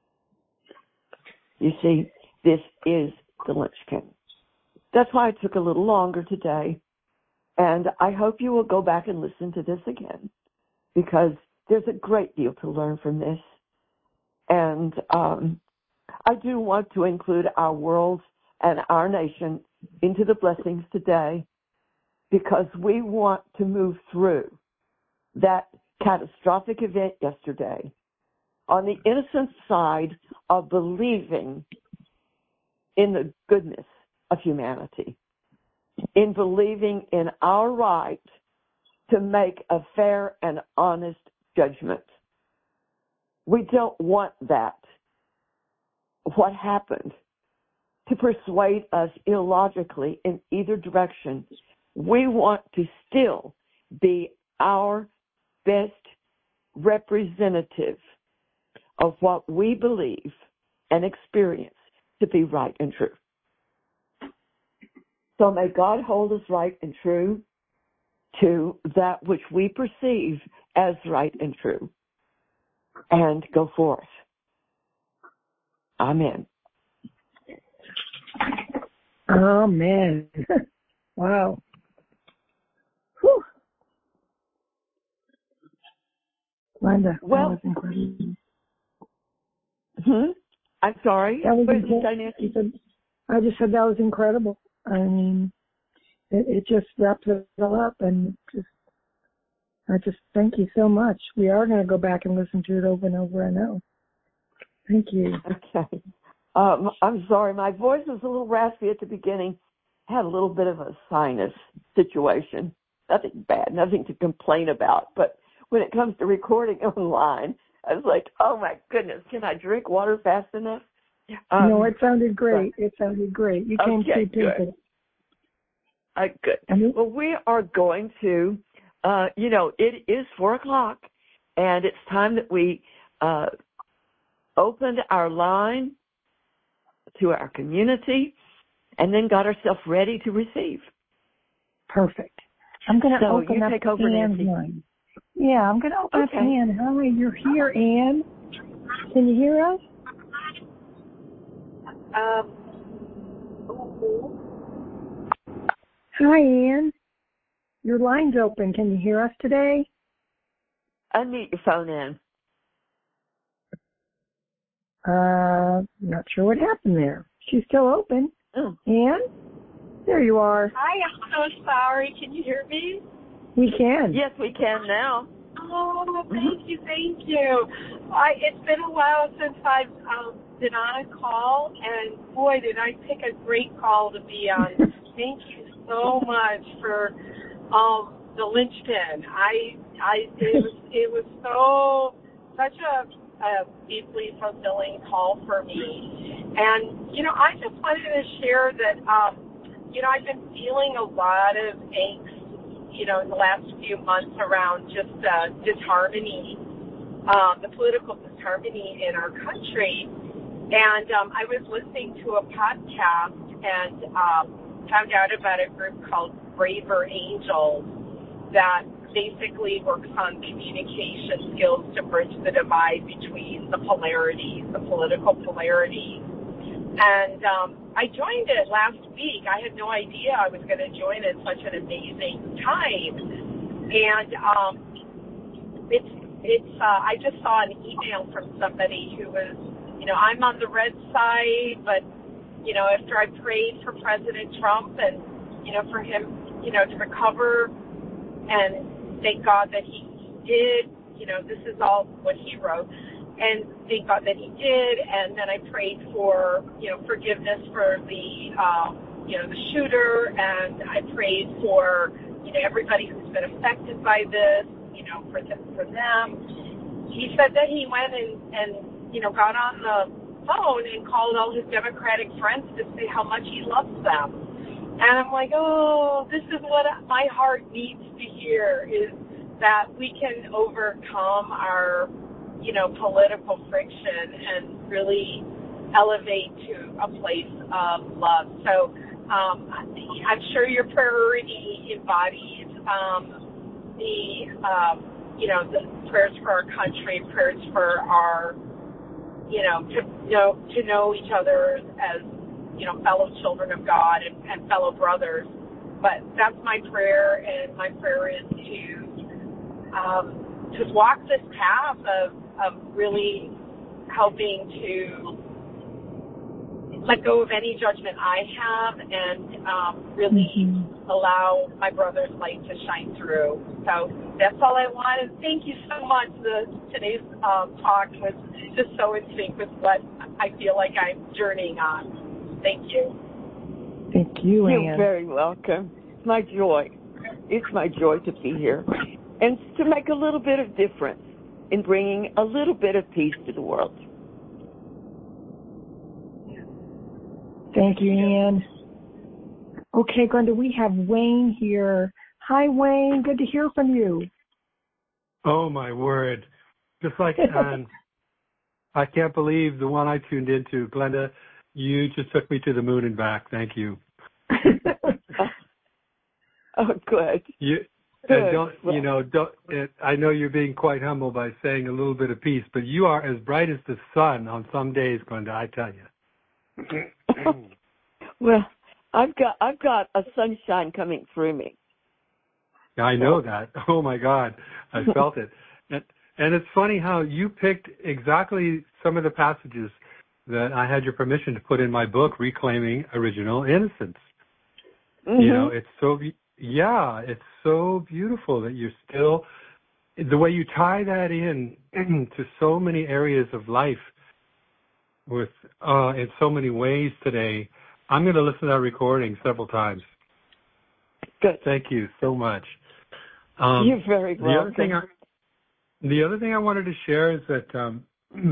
You see, this is the linchpin. That's why it took a little longer today. And I hope you will go back and listen to this again, because there's a great deal to learn from this. And um, I do want to include our world and our nation into the blessings today, because we want to move through that catastrophic event yesterday on the innocent side of believing in the goodness of humanity, in believing in our right to make a fair and honest judgment. We don't want that, what happened, to persuade us illogically in either direction. We want to still be our best representative of what we believe and experience to be right and true. So may God hold us right and true to that which we perceive as right and true, and go forth. Amen. Amen. Wow. Whew. Linda, Well, that was incredible. Hmm? I'm sorry. That was What did you say, incredible. Nancy? Said, I just said that was incredible. I mean, it, it just wraps it all up, and just I just thank you so much. We are going to go back and listen to it over and over, I know. Thank you. Okay. Um, I'm sorry. My voice was a little raspy at the beginning. I had a little bit of a sinus situation. Nothing bad, nothing to complain about. But when it comes to recording online, I was like, oh, my goodness, can I drink water fast enough? Um, no, it sounded great. But, it sounded great. You came okay, through good. Uh, good. Mm-hmm. Well, we are going to, uh, you know, it is four o'clock, and it's time that we uh, opened our line to our community and then got ourselves ready to receive. Perfect. I'm going to so open you up take over, Anne's Nancy. line. Yeah, I'm going to open okay. up Anne. Hi, you're here, Anne. Can you hear us? Um. Hi, Anne. Your line's open. Can you hear us today? Unmute your phone in. Uh, not sure what happened there. She's still open. Mm. Anne? There you are. Hi, I'm so sorry. Can you hear me? We can. Yes, we can now. Oh, thank you, thank you. I, it's been a while since I've um, been on a call, and boy, did I pick a great call to be on. Thank you so much for um, the linchpin. I, I, it was, it was so such a, a deeply fulfilling call for me, and you know, I just wanted to share that. Um, you know, I've been feeling a lot of angst, you know, in the last few months around just uh, disharmony, um, the political disharmony in our country. And um, I was listening to a podcast and um, found out about a group called Braver Angels that basically works on communication skills to bridge the divide between the polarities, the political polarities. And um, I joined it last week. I had no idea I was going to join at such an amazing time. And um, it's, it's. Uh, I just saw an email from somebody who was, you know, I'm on the red side, but, you know, after I prayed for President Trump and, you know, for him, you know, to recover, and thank God that he did, you know, this is all what he wrote. And thank God that he did. And then I prayed for, you know, forgiveness for the, um, you know, the shooter. And I prayed for, you know, everybody who's been affected by this, you know, for them. For them. He said that he went and, and, you know, got on the phone and called all his Democratic friends to say how much he loves them. And I'm like, oh, this is what my heart needs to hear, is that we can overcome our, you know, political friction and really elevate to a place of love. So um, I'm sure your prayer already embodies um, the, um, you know, the prayers for our country, prayers for our, you know, to know, to know each other as, you know, fellow children of God and, and fellow brothers. But that's my prayer, and my prayer is to um, to walk this path of, of really helping to let go of any judgment I have and um, really mm-hmm. allow my brother's light to shine through. So that's all I wanted. Thank you so much. The, today's um, talk was just so in sync with what I feel like I'm journeying on. Thank you. Thank you, Ann. You're very welcome. It's my joy. It's my joy to be here and to make a little bit of difference in bringing a little bit of peace to the world. Thank you, Ann. Okay, Glenda, we have Wayne here. Hi, Wayne. Good to hear from you. Oh, my word. Just like Ann, I can't believe the one I tuned into. Glenda, you just took me to the moon and back. Thank you. Oh, good. You, good. And don't, you know, don't, it, I know you're being quite humble by saying a little bit of peace, but you are as bright as the sun on some days, Glenda, I tell you. Well, I've got I've got a sunshine coming through me. I know that. Oh my God, I felt it. And, and it's funny how you picked exactly some of the passages that I had your permission to put in my book, Reclaiming Original Innocence. Mm-hmm. You know, it's so yeah, it's so beautiful that you're still the way you tie that in to so many areas of life. With uh, in so many ways today. I'm going to listen to that recording several times. Good. Thank you so much. Um, You're very welcome. The other thing I, the other thing I wanted to share is that um,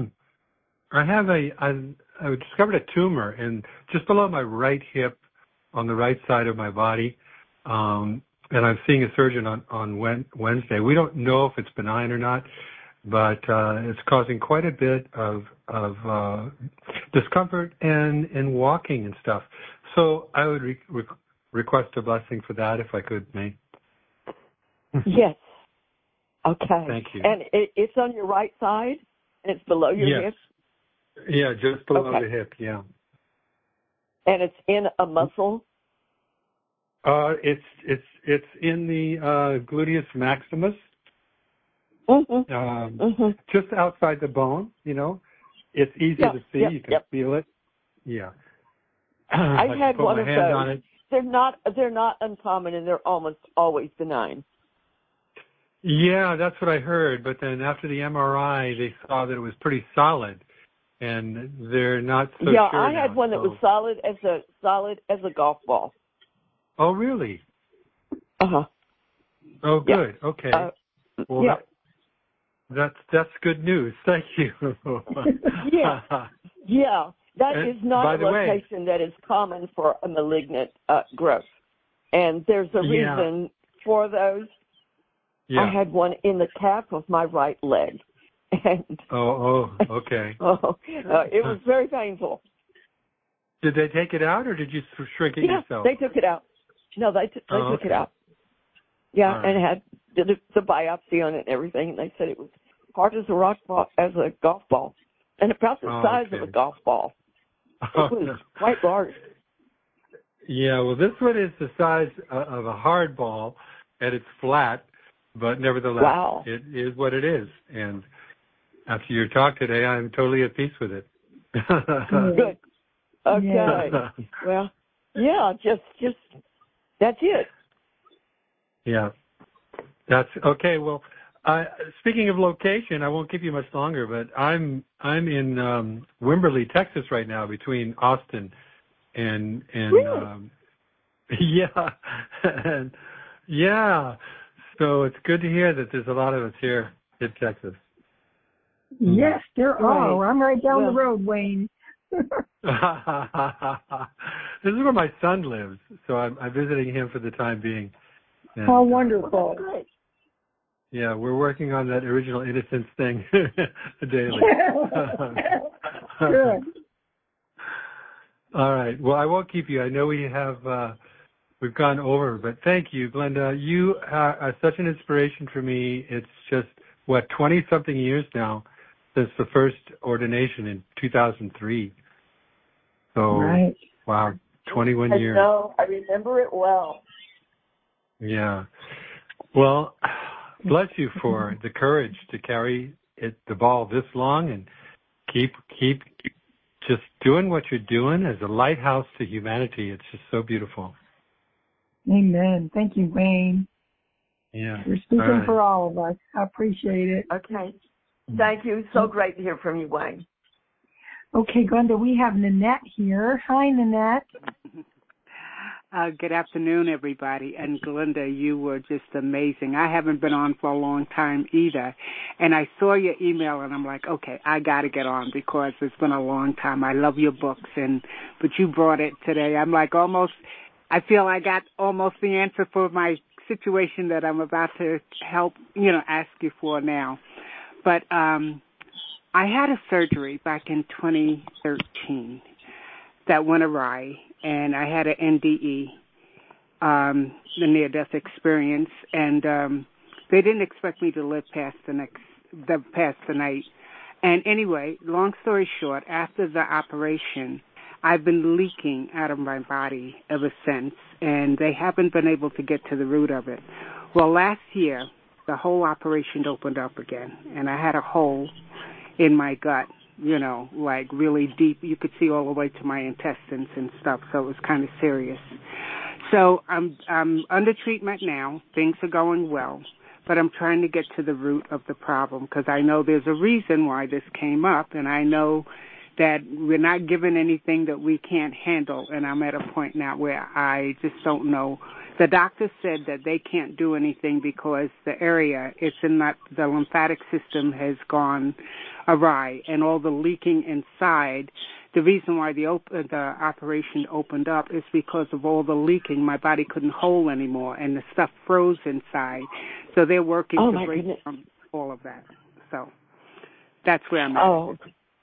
I have a I, I discovered a tumor in just below my right hip on the right side of my body, um, and I'm seeing a surgeon on on Wednesday. We don't know if it's benign or not, but uh, it's causing quite a bit of of uh, discomfort and, and walking and stuff. So I would re- re- request a blessing for that if I could, May. Yes. Okay. Thank you. And it, it's on your right side, and it's below your yes. hip? Yeah, just below okay. the hip, yeah. And it's in a muscle? Uh, it's it's it's in the uh, gluteus maximus. Mm-hmm. Um, mm-hmm. Just outside the bone, you know. It's easy yep, to see. Yep, you can yep. feel it. Yeah. I've I had put one my of hand those. on it. They're not they're not uncommon, and they're almost always benign. Yeah, that's what I heard. But then after the M R I, they saw that it was pretty solid, and they're not so yeah, sure I now, had one that so. was solid as a solid as a golf ball. Oh, really? Uh huh. Oh, good. Yeah. Okay. Uh, well, yeah. that, that's that's good news. Thank you. yeah. Yeah. That and is not a location way, that is common for a malignant uh, growth, and there's a yeah. reason for those. Yeah. I had one in the calf of my right leg. And oh, oh, okay. oh, uh, it was very painful. Did they take it out, or did you shrink it yeah, yourself? they took it out. No, they, t- they oh, took okay. it out. Yeah, right. and had did a, the biopsy on it and everything, and they said it was hard as a rock ball, as a golf ball, and about the Oh, size okay. of a golf ball. It Oh, was no. quite large. Yeah, well, this one is the size of a hard ball, and it's flat, but nevertheless, Wow. it is what it is. And after your talk today, I'm totally at peace with it. Good. Okay. Yeah. Well, yeah, just, just, that's it. Yeah. That's okay. Well, uh, speaking of location, I won't keep you much longer, but I'm I'm in um, Wimberley, Texas, right now, between Austin and and Really? um, yeah, and, yeah. So it's good to hear that there's a lot of us here in Texas. Yes, there are. Right. I'm right down Well, the road, Wayne. This is where my son lives, so I'm, I'm visiting him for the time being. And, How uh, wonderful. great. yeah, we're working on that original innocence thing daily. Good. All right. Well, I won't keep you. I know we have uh, we've gone over, but thank you, Glenda. You are, are such an inspiration for me. It's just what twenty something years now since the first ordination in two thousand three. So Right. wow, twenty-one I years. know. I remember it well. Yeah. Well, bless you for the courage to carry it, the ball this long and keep keep just doing what you're doing as a lighthouse to humanity. It's just so beautiful. Amen. Thank you, Wayne. Yeah. You're speaking All right. for all of us. I appreciate it. Okay. Thank you. So great to hear from you, Wayne. Okay, Glenda, we have Nanette here. Hi, Nanette. Uh, good afternoon, everybody. And Glenda, you were just amazing. I haven't been on for a long time either. And I saw your email, and I'm like, okay, I got to get on because it's been a long time. I love your books, and but you brought it today. I'm like almost, I feel I got almost the answer for my situation that I'm about to help, you know, ask you for now. But um, I had a surgery back in twenty thirteen that went awry, and I had an N D E, um, the near-death experience, and um, they didn't expect me to live past the next, the past the night. And anyway, long story short, after the operation, I've been leaking out of my body ever since, and they haven't been able to get to the root of it. Well, last year, the whole operation opened up again, and I had a hole in my gut, you know, like really deep. You could see all the way to my intestines and stuff, so it was kind of serious. So I'm I'm under treatment now. Things are going well, but I'm trying to get to the root of the problem because I know there's a reason why this came up, and I know that we're not given anything that we can't handle, and I'm at a point now where I just don't know. The doctor said that they can't do anything because the area, it's in that the lymphatic system has gone awry, and all the leaking inside. The reason why the op- the operation opened up is because of all the leaking. My body couldn't hold anymore, and the stuff froze inside. So they're working Oh, to my break goodness. from all of that. So that's where I'm at. Oh,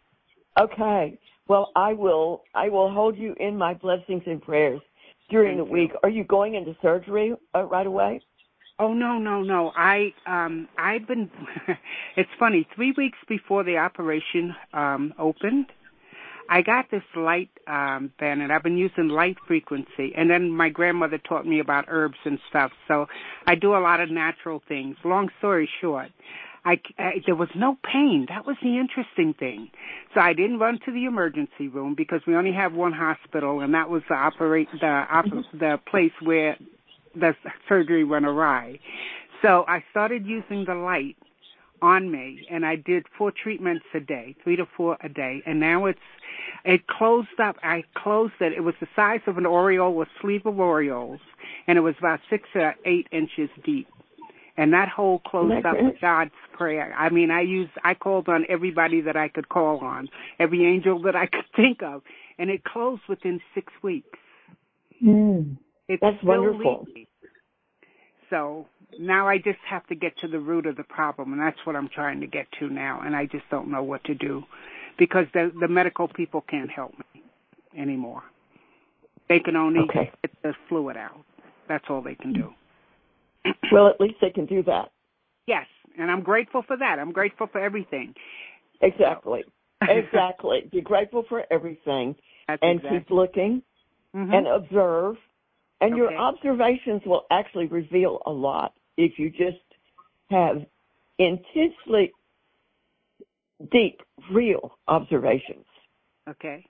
okay. Well, I will. I will hold you in my blessings and prayers during Thank the week. you. Are you going into surgery uh, right away? Oh no, no, no. I um I've been it's funny, three weeks before the operation um opened, I got this light um band, and I've been using light frequency, and then my grandmother taught me about herbs and stuff. So I do a lot of natural things. Long story short, I, I there was no pain. That was the interesting thing. So I didn't run to the emergency room because we only have one hospital, and that was the operate the op, the place where the surgery went awry. So I started using the light on me, and I did four treatments a day, three to four a day, and now it's, it closed up. I closed it. It was the size of an Oreo, a sleeve of Oreos, and it was about six or eight inches deep. And that hole closed up with God's prayer. I mean, I used, I called on everybody that I could call on, every angel that I could think of, and it closed within six weeks. Mm. It's That's still wonderful. leaking. So now I just have to get to the root of the problem, and that's what I'm trying to get to now, and I just don't know what to do because the, the medical people can't help me anymore. They can only Okay. get the fluid out. That's all they can do. Well, at least they can do that. Yes, and I'm grateful for that. I'm grateful for everything. Exactly. Exactly. Be grateful for everything. That's and exactly. keep looking mm-hmm. and observe. And okay. your observations will actually reveal a lot if you just have intensely deep, real observations. Okay.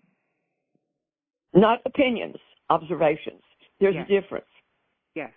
Not opinions, observations. There's yes. a difference. Yes.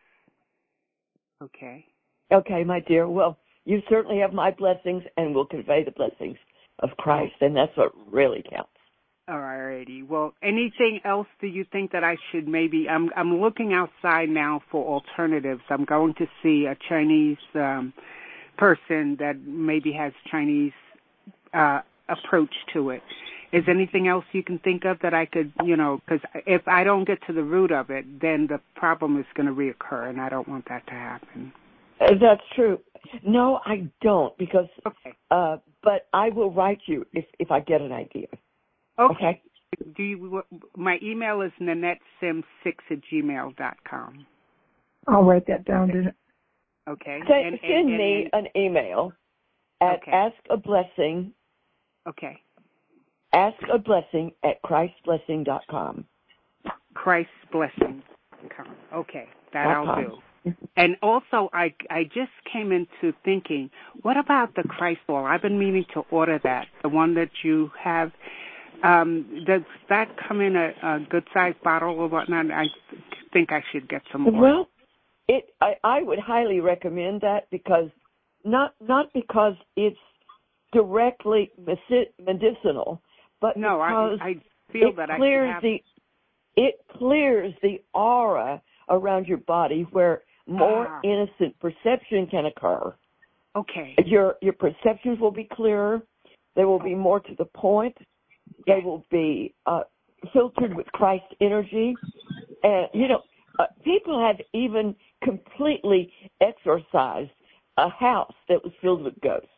Okay. Okay, my dear. Well, you certainly have my blessings and will convey the blessings of Christ, and that's what really counts. All righty. Well, anything else do you think that I should maybe, I'm I'm looking outside now for alternatives. I'm going to see a Chinese um, person that maybe has Chinese uh, approach to it. Is anything else you can think of that I could, you know, because if I don't get to the root of it, then the problem is going to reoccur, and I don't want that to happen. Uh, that's true. No, I don't, because, okay. uh, but I will write you if, if I get an idea. Okay. okay. Do you, my email is nanette sim six at gmail dot com. I'll write that down. Okay. okay. Send, and, send and, me and, an email at okay. ask a blessing. Okay. Ask a blessing at christ blessing dot com. christ blessing dot com. Okay, that I'll do. And also, I I just came into thinking, what about the Christ oil? I've been meaning to order that, the one that you have. Um, does that come in a, a good-sized bottle or whatnot? I think I should get some more. Well, it I, I would highly recommend that because not not because it's directly medicinal, but no, because I, I feel it that clears I have... the it clears the aura around your body where more ah. innocent perception can occur. Okay. Your your perceptions will be clearer. They will be more to the point. They will be uh, filtered with Christ energy. And, you know, uh, people have even completely exorcised a house that was filled with ghosts.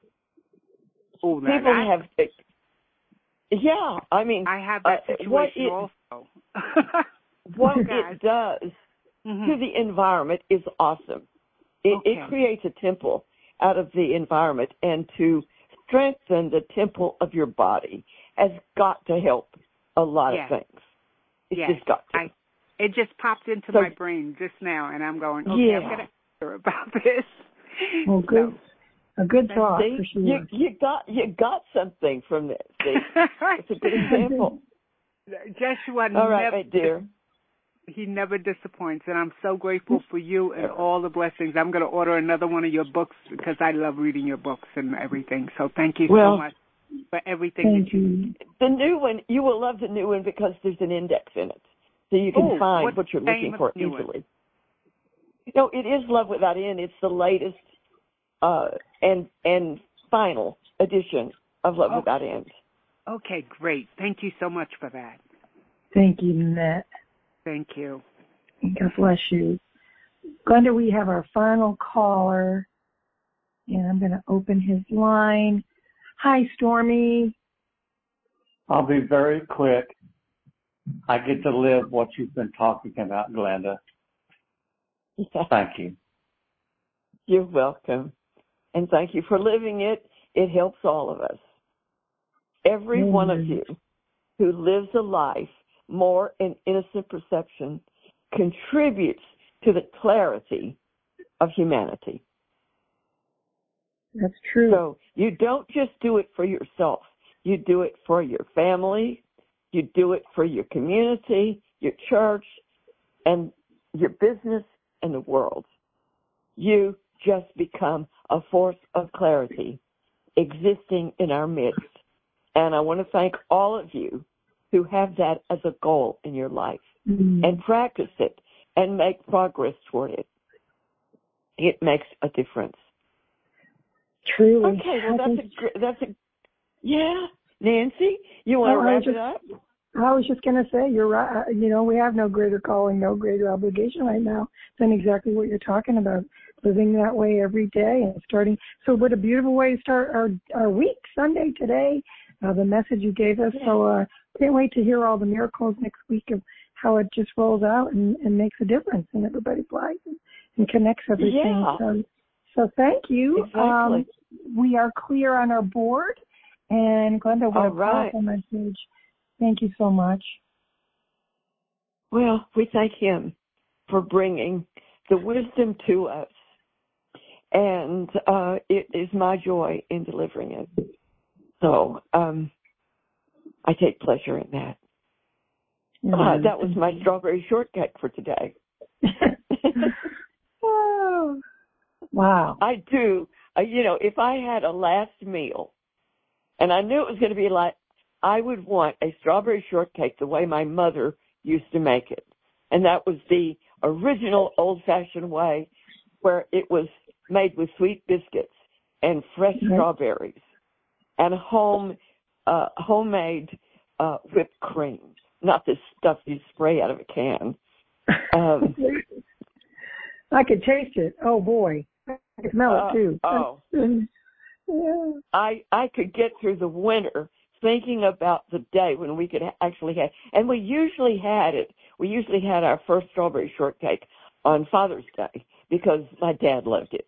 Oh, that, people that, have, yeah, I mean. I have that uh, situation what it, also. what oh, it does mm-hmm. to the environment is awesome. It, okay. it creates a temple out of the environment, and to strengthen the temple of your body has got to help a lot yes. of things. It's yes. just got to. I, it just popped into so, my brain just now, and I'm going, okay, yeah. I'm going to ask her about this. Well, good. So, a good thought, see, for sure. You, you, got, you got something from this. See? It's a good example. Joshua all right, never, my dear. He never disappoints, and I'm so grateful for you and all the blessings. I'm going to order another one of your books because I love reading your books and everything. So thank you well, so much for everything that you... The new one, you will love the new one because there's an index in it. So you can oh, find what you're looking for easily. No, it is Love Without End. It's the latest uh, and and final edition of Love oh. Without End. Okay, great. Thank you so much for that. Thank you, Nanette. Thank you. God bless you. Glenda, we have our final caller, and I'm going to open his line. Hi, Stormy. I'll be very quick. I get to live what you've been talking about, Glenda. Yeah. Thank you. You're welcome. And thank you for living it. It helps all of us. Every mm-hmm. one of you who lives a life more in innocent perception contributes to the clarity of humanity. That's true. So you don't just do it for yourself. You do it for your family. You do it for your community, your church, and your business and the world. You just become a force of clarity existing in our midst. And I want to thank all of you who have that as a goal in your life mm-hmm. and practice it and make progress toward it. It makes a difference. Truly. Okay, well, that's a, that's a, yeah, Nancy, you want to wrap just, it up? I was just going to say, you're right. You know, we have no greater calling, no greater obligation right now than exactly what you're talking about, living that way every day and starting. So what a beautiful way to start our, our week, Sunday today, uh, the message you gave us. So uh, can't wait to hear all the miracles next week of how it just rolls out and, and makes a difference in everybody's life and, and connects everything. Yeah. So, so thank you. Exactly. Um, we are clear on our board. And Glenda, what All a right. powerful message. Thank you so much. Well, we thank him for bringing the wisdom to us. And uh, it is my joy in delivering it. So um, I take pleasure in that. Uh, that was my strawberry shortcake for today. Oh, wow. I do. Uh, you know, if I had a last meal, and I knew it was going to be like, I would want a strawberry shortcake the way my mother used to make it. And that was the original old-fashioned way, where it was made with sweet biscuits and fresh Mm-hmm. strawberries and home uh, homemade uh, whipped cream, not the stuff you spray out of a can. Um, I could taste it. Oh, boy. I could smell uh, it, too. Oh. Yeah. I I could get through the winter thinking about the day when we could actually have, and we usually had it. We usually had our first strawberry shortcake on Father's Day because my dad loved it,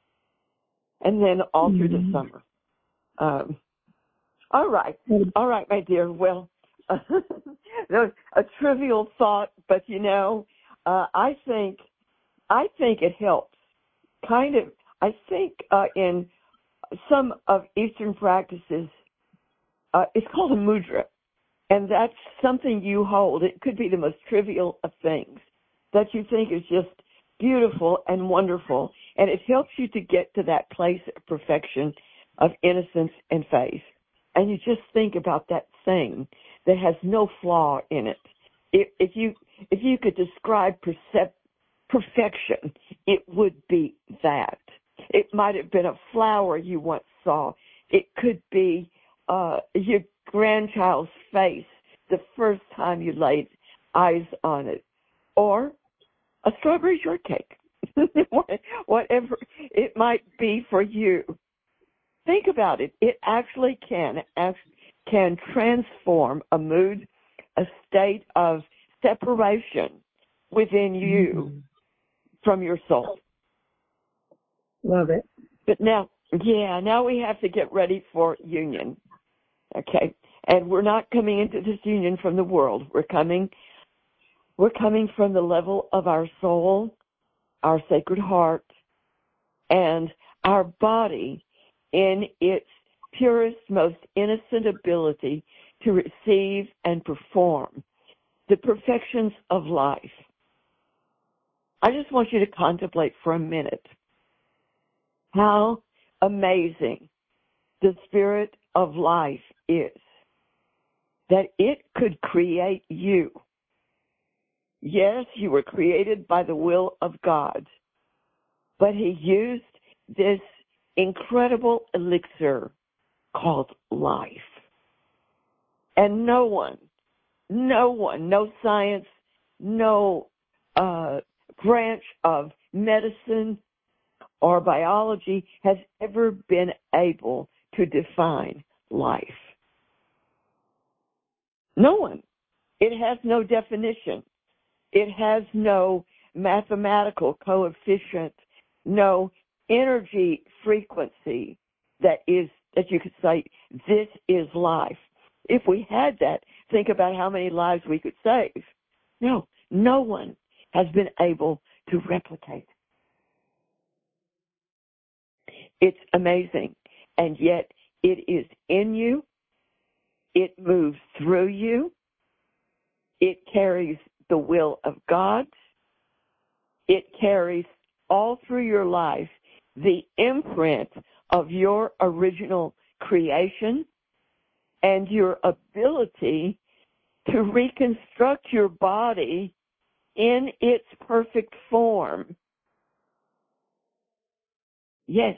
and then all mm-hmm. through the summer. Um, all right, all right, my dear. Well, there's a trivial thought, but you know, uh, I think I think it helps. Kind of, I think uh, in some of Eastern practices, uh, it's called a mudra, and that's something you hold. It could be the most trivial of things that you think is just beautiful and wonderful, and it helps you to get to that place of perfection, of innocence and faith. And you just think about that thing that has no flaw in it. If, if you if you could describe percep- perfection, it would be that. It might have been a flower you once saw. It could be uh, your grandchild's face the first time you laid eyes on it, or a strawberry shortcake, whatever it might be for you. Think about it. It actually can can transform a mood, a state of separation within you mm-hmm. from your soul. Love it. But now, yeah, now we have to get ready for union, okay? And we're not coming into this union from the world. We're coming, we're coming from the level of our soul, our sacred heart, and our body in its purest, most innocent ability to receive and perform the perfections of life. I just want you to contemplate for a minute how amazing the spirit of life is, that it could create you. Yes, you were created by the will of God, but he used this incredible elixir called life. And no one, no one, no science, no uh, branch of medicine or biology has ever been able to define life. No one. It has no definition. It has no mathematical coefficient, no energy frequency that is, that you could say, this is life. If we had that, think about how many lives we could save. No, no one has been able to replicate. It's amazing. And yet it is in you. It moves through you. It carries the will of God. It carries all through your life the imprint of your original creation and your ability to reconstruct your body in its perfect form. Yes,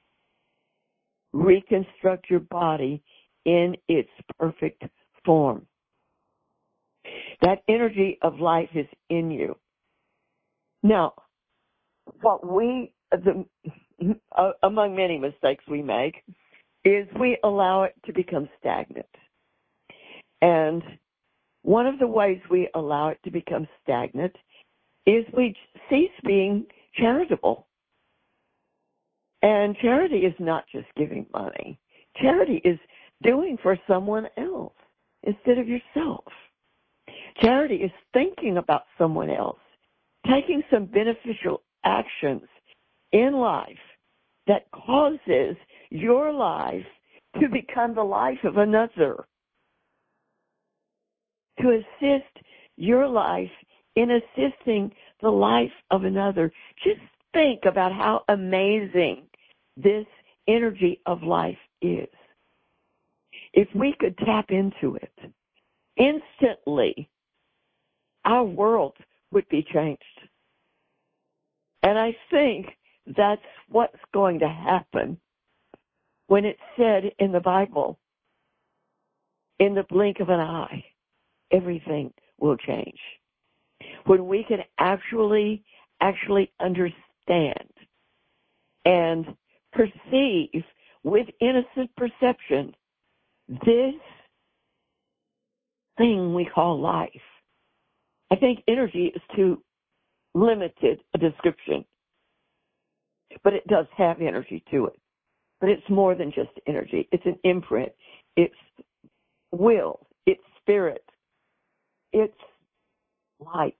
reconstruct your body in its perfect form. That energy of life is in you. Now, what we, the, uh, among many mistakes we make, is we allow it to become stagnant. And one of the ways we allow it to become stagnant is we cease being charitable. And charity is not just giving money. Charity is doing for someone else instead of yourself. Charity is thinking about someone else, taking some beneficial actions in life that causes your life to become the life of another, to assist your life in assisting the life of another. Just think about how amazing this energy of life is. If we could tap into it, instantly our world would be changed. And I think that's what's going to happen when it's said in the Bible, in the blink of an eye, everything will change. When we can actually, actually understand and perceive with innocent perception this thing we call life. I think energy is too limited a description, but it does have energy to it. But it's more than just energy. It's an imprint. It's will. It's spirit. It's light.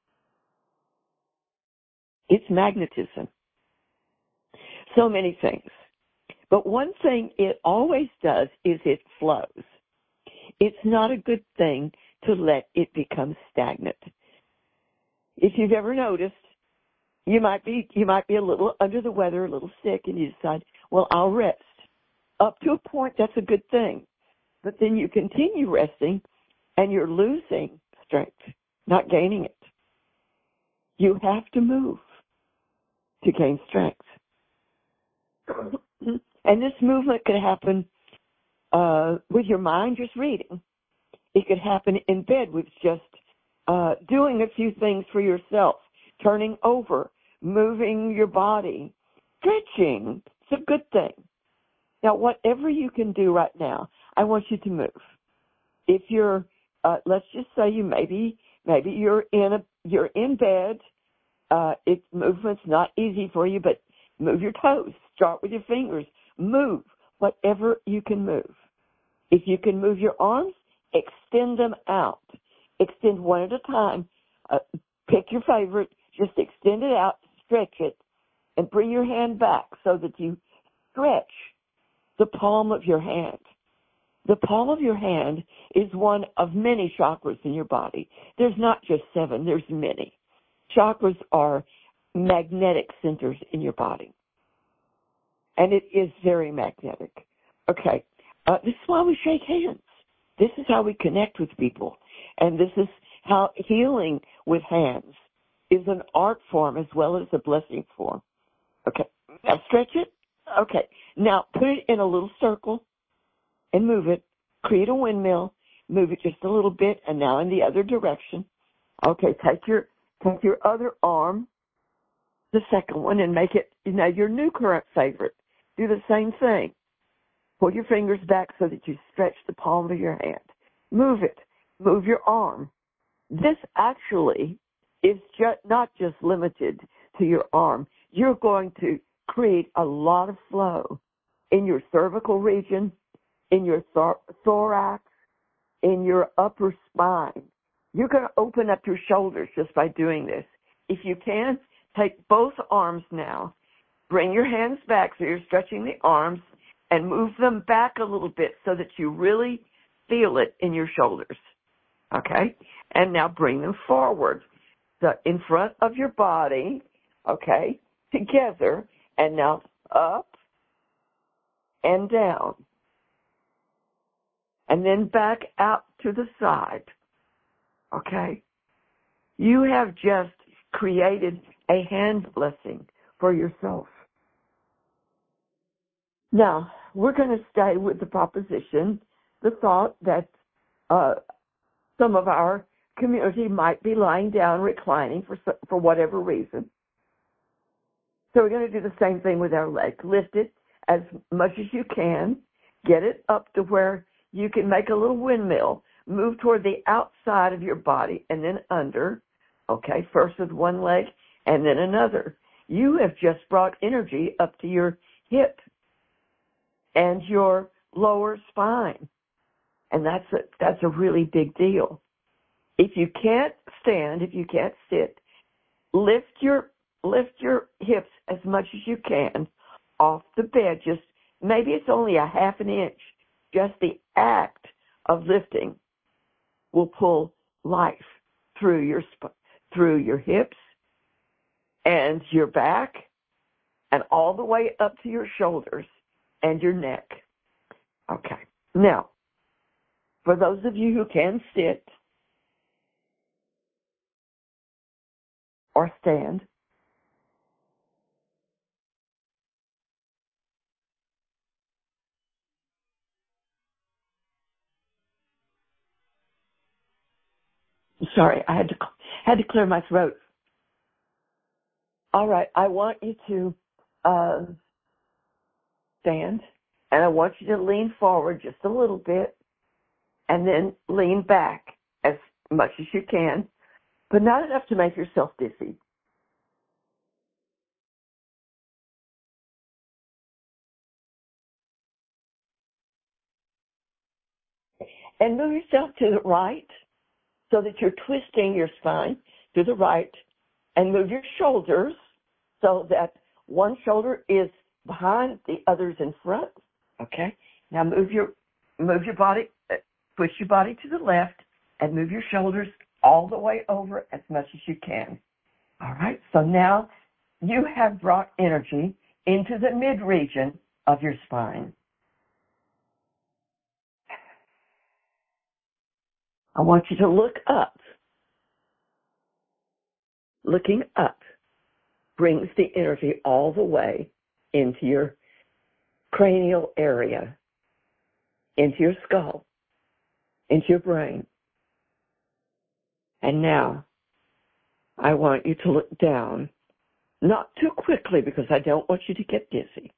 It's magnetism. So many things. But one thing it always does is it flows. It's not a good thing to let it become stagnant. If you've ever noticed, you might be you might be a little under the weather, a little sick, and you decide, well, I'll rest. Up to a point, that's a good thing. But then you continue resting, and you're losing strength, not gaining it. You have to move to gain strength. And this movement could happen uh, with your mind just reading. It could happen in bed with just uh, doing a few things for yourself, turning over, moving your body, stretching. It's a good thing. Now, whatever you can do right now, I want you to move. If you're, uh, let's just say you maybe maybe you're in a you're in bed. Uh, it movement's not easy for you, but move your toes. Start with your fingers. Move whatever you can move. If you can move your arms, extend them out. Extend one at a time. Uh, pick your favorite. Just extend it out, stretch it, and bring your hand back so that you stretch the palm of your hand. The palm of your hand is one of many chakras in your body. There's not just seven, there's many. Chakras are magnetic centers in your body. And it is very magnetic. Okay, uh, this is why we shake hands. This is how we connect with people. And this is how healing with hands is an art form as well as a blessing form. Okay, now stretch it. Okay, now put it in a little circle and move it. Create a windmill. Move it just a little bit, and now in the other direction. Okay, take your take your other arm, the second one, and make it, you know, your new current favorite. Do the same thing. Pull your fingers back so that you stretch the palm of your hand. Move it. Move your arm. This actually is just not just limited to your arm. You're going to create a lot of flow in your cervical region, in your thor- thorax, in your upper spine. You're going to open up your shoulders just by doing this. If you can, take both arms now. Bring your hands back so you're stretching the arms and move them back a little bit so that you really feel it in your shoulders. Okay? And now bring them forward. So in front of your body, okay, together, and now up and down. And then back out to the side. Okay? You have just created a hand blessing for yourself. Now, we're going to stay with the proposition, the thought that uh, some of our community might be lying down, reclining for for whatever reason. So we're going to do the same thing with our leg. Lift it as much as you can. Get it up to where you can make a little windmill. Move toward the outside of your body and then under. Okay, first with one leg and then another. you have just brought energy up to your hip and your lower spine. And that's a, that's a really big deal. If you can't stand, if you can't sit, lift your lift your hips as much as you can off the bed. Just maybe it's only a half an inch. Just the act of lifting will pull life through your through your hips and your back and all the way up to your shoulders and your neck. Okay. Now, for those of you who can sit or stand, sorry, I had to had to clear my throat. All right, I want you to uh, stand, and I want you to lean forward just a little bit, and then lean back as much as you can, but not enough to make yourself dizzy. And move yourself to the right so that you're twisting your spine to the right, and move your shoulders so that one shoulder is behind, the other's in front. Okay? Now move your move your body, push your body to the left, and move your shoulders all the way over as much as you can. All right? So now you have brought energy into the mid-region of your spine. I want you to look up. Looking up brings the energy all the way into your cranial area, into your skull, into your brain. And now I want you to look down, not too quickly because I don't want you to get dizzy.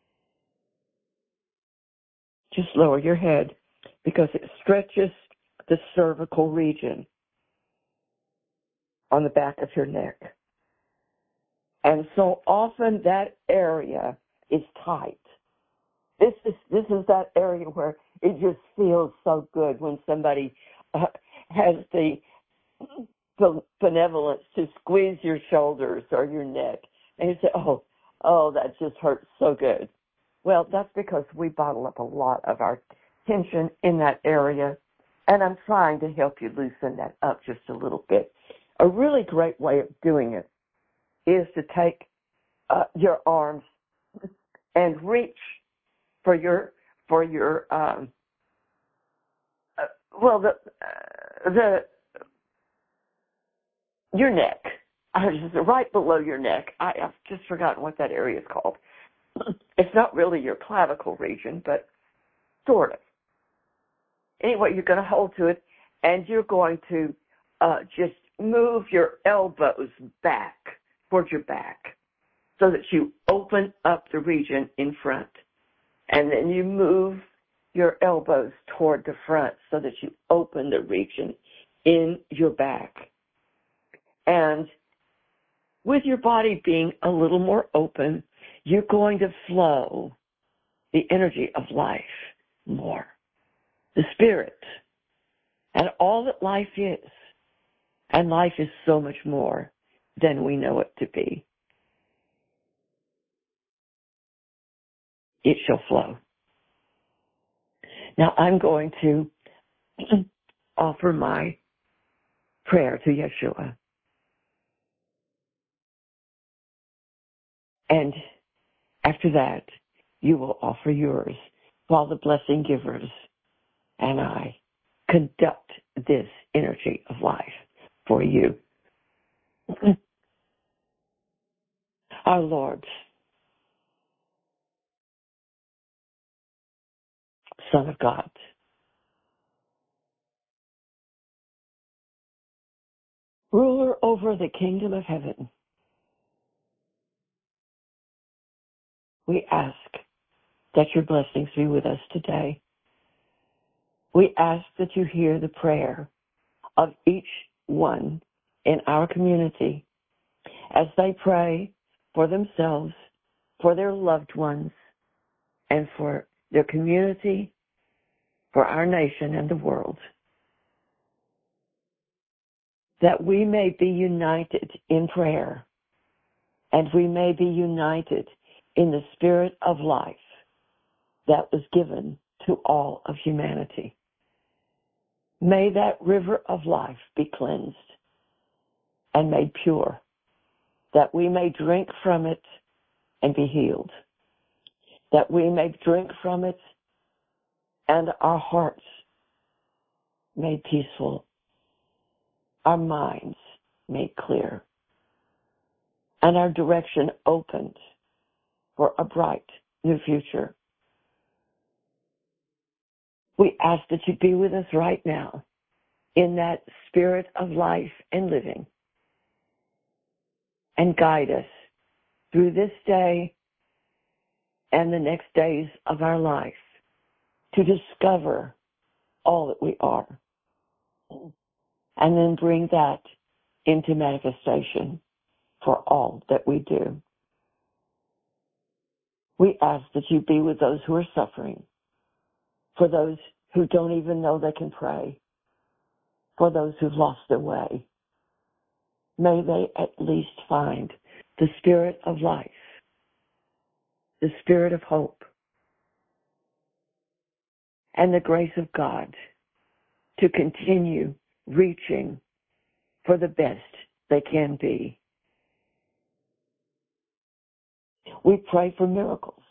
Just lower your head because it stretches the cervical region on the back of your neck. And so often that area is tight. This is this is that area where it just feels so good when somebody uh, has the, the benevolence to squeeze your shoulders or your neck. And you say, oh, oh, that just hurts so good. Well, that's because we bottle up a lot of our tension in that area. And I'm trying to help you loosen that up just a little bit. A really great way of doing it is to take uh, your arms and reach for your for your um, uh, well the uh, the your neck. I was just right below your neck. I, I've just forgotten what that area is called. It's not really your clavicle region, but sort of. Anyway, you're going to hold to it, and you're going to uh, just move your elbows back towards your back so that you open up the region in front. And then you move your elbows toward the front so that you open the region in your back. And with your body being a little more open, you're going to flow the energy of life more. The spirit. And all that life is. And life is so much more than we know it to be. It shall flow. Now I'm going to offer my prayer to Yeshua. And after that, you will offer yours while the blessing givers and I conduct this energy of life for you. Our Lord, Son of God, ruler over the kingdom of heaven, we ask that your blessings be with us today. We ask that you hear the prayer of each one in our community as they pray for themselves, for their loved ones, and for their community, for our nation and the world. That we may be united in prayer, and we may be united in the spirit of life that was given to all of humanity. May that river of life be cleansed and made pure, that we may drink from it and be healed, that we may drink from it and our hearts made peaceful, our minds made clear, and our direction opened for a bright new future. We ask that you be with us right now in that spirit of life and living, and guide us through this day and the next days of our life to discover all that we are, and then bring that into manifestation for all that we do. We ask that you be with those who are suffering, for those who don't even know they can pray, for those who've lost their way. May they at least find the spirit of life, the spirit of hope, and the grace of God to continue reaching for the best they can be. We pray for miracles,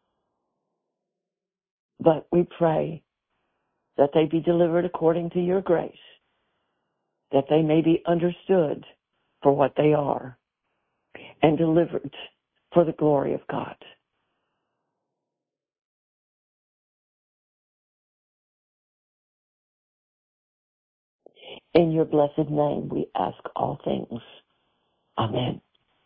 but we pray that they be delivered according to your grace, that they may be understood for what they are, and delivered for the glory of God. In your blessed name we ask all things. Amen.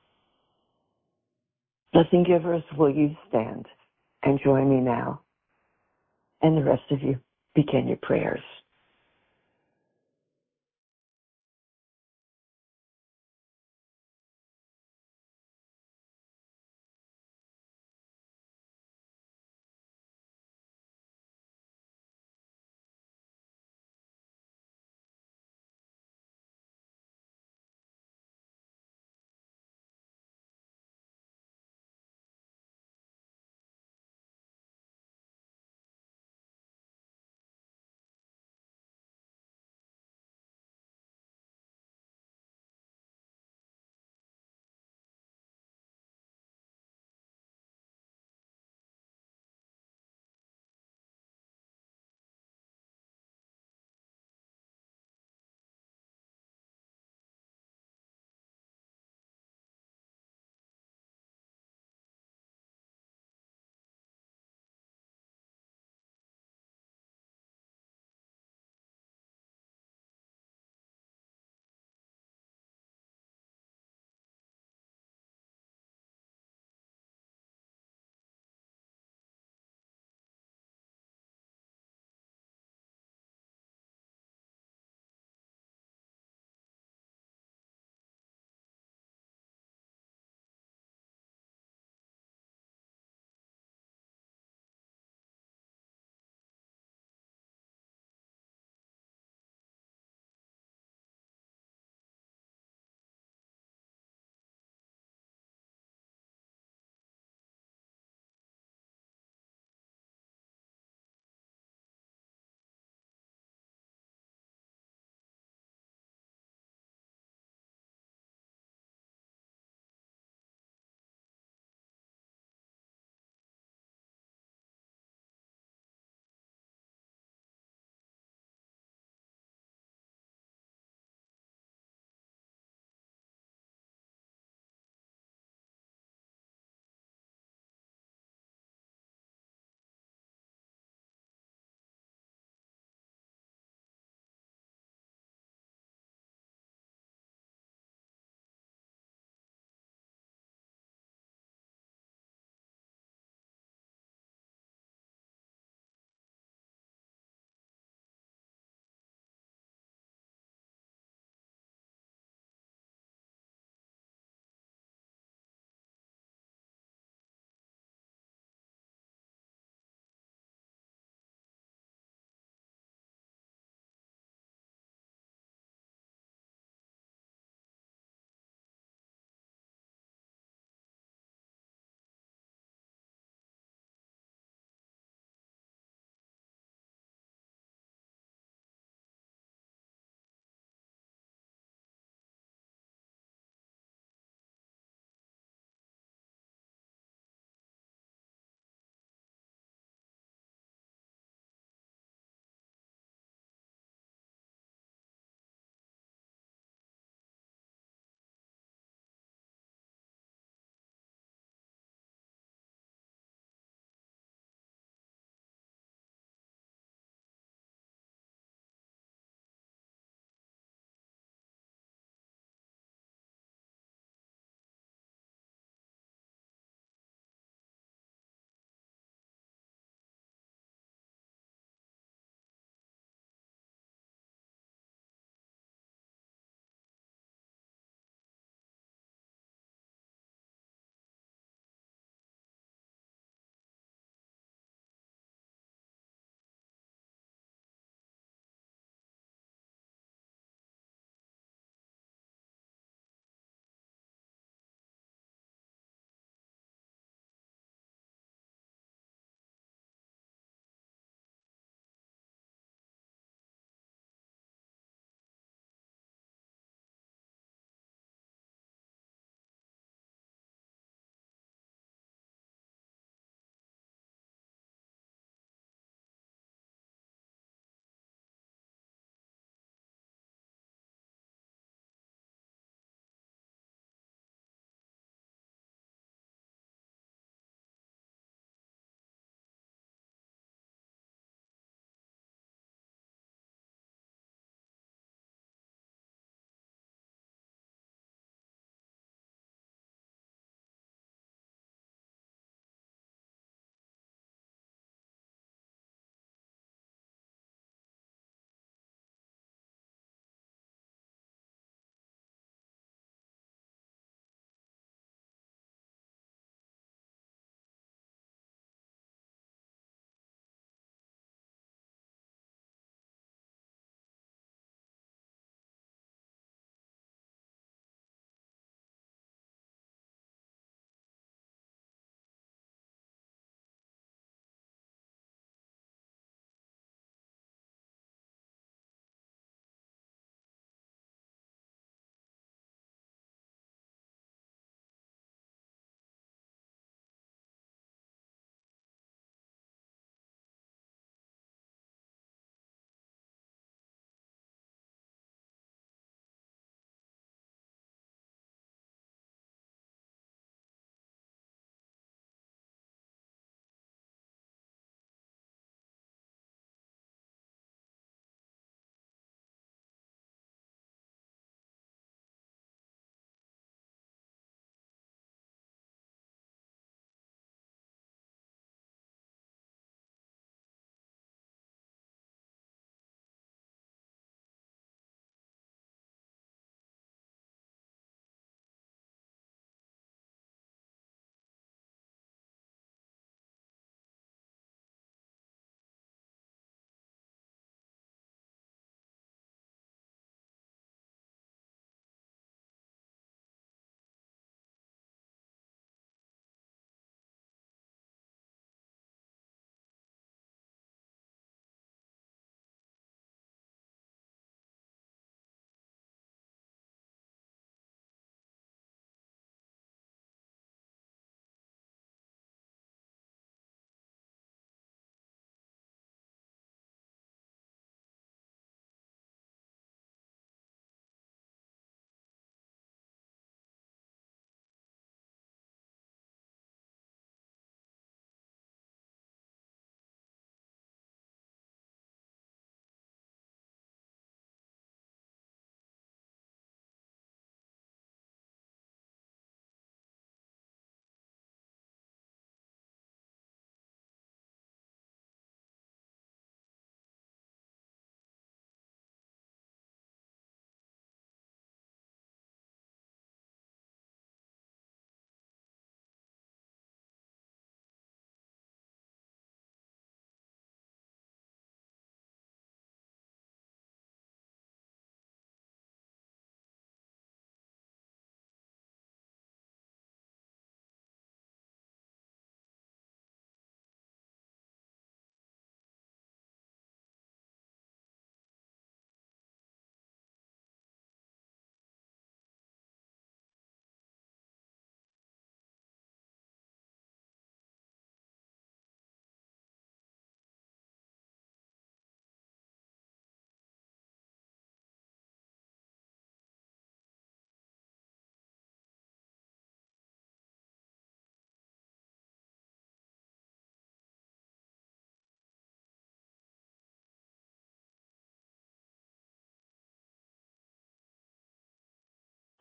Blessing givers, will you stand and join me now? And the rest of you, begin your prayers.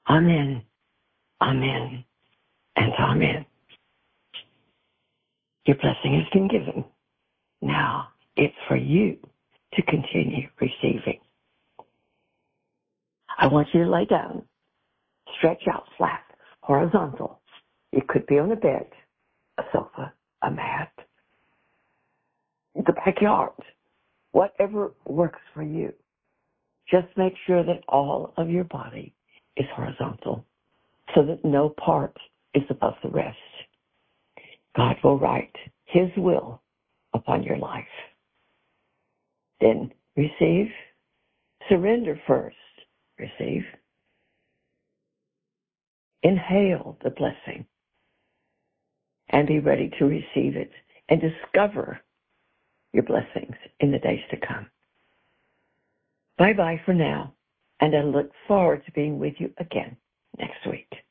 Amen, amen, and amen. Your blessing has been given. Now it's for you to continue receiving. I want you to lay down, stretch out flat, horizontal. It could be on a bed, a sofa, a mat, the backyard, whatever works for you. Just make sure that all of your body is horizontal so that no part is above the rest. God will write His will upon your life. Then receive, surrender first, receive. Inhale the blessing and be ready to receive it and discover your blessings in the days to come. Bye-bye for now, and I look forward to being with you again next week.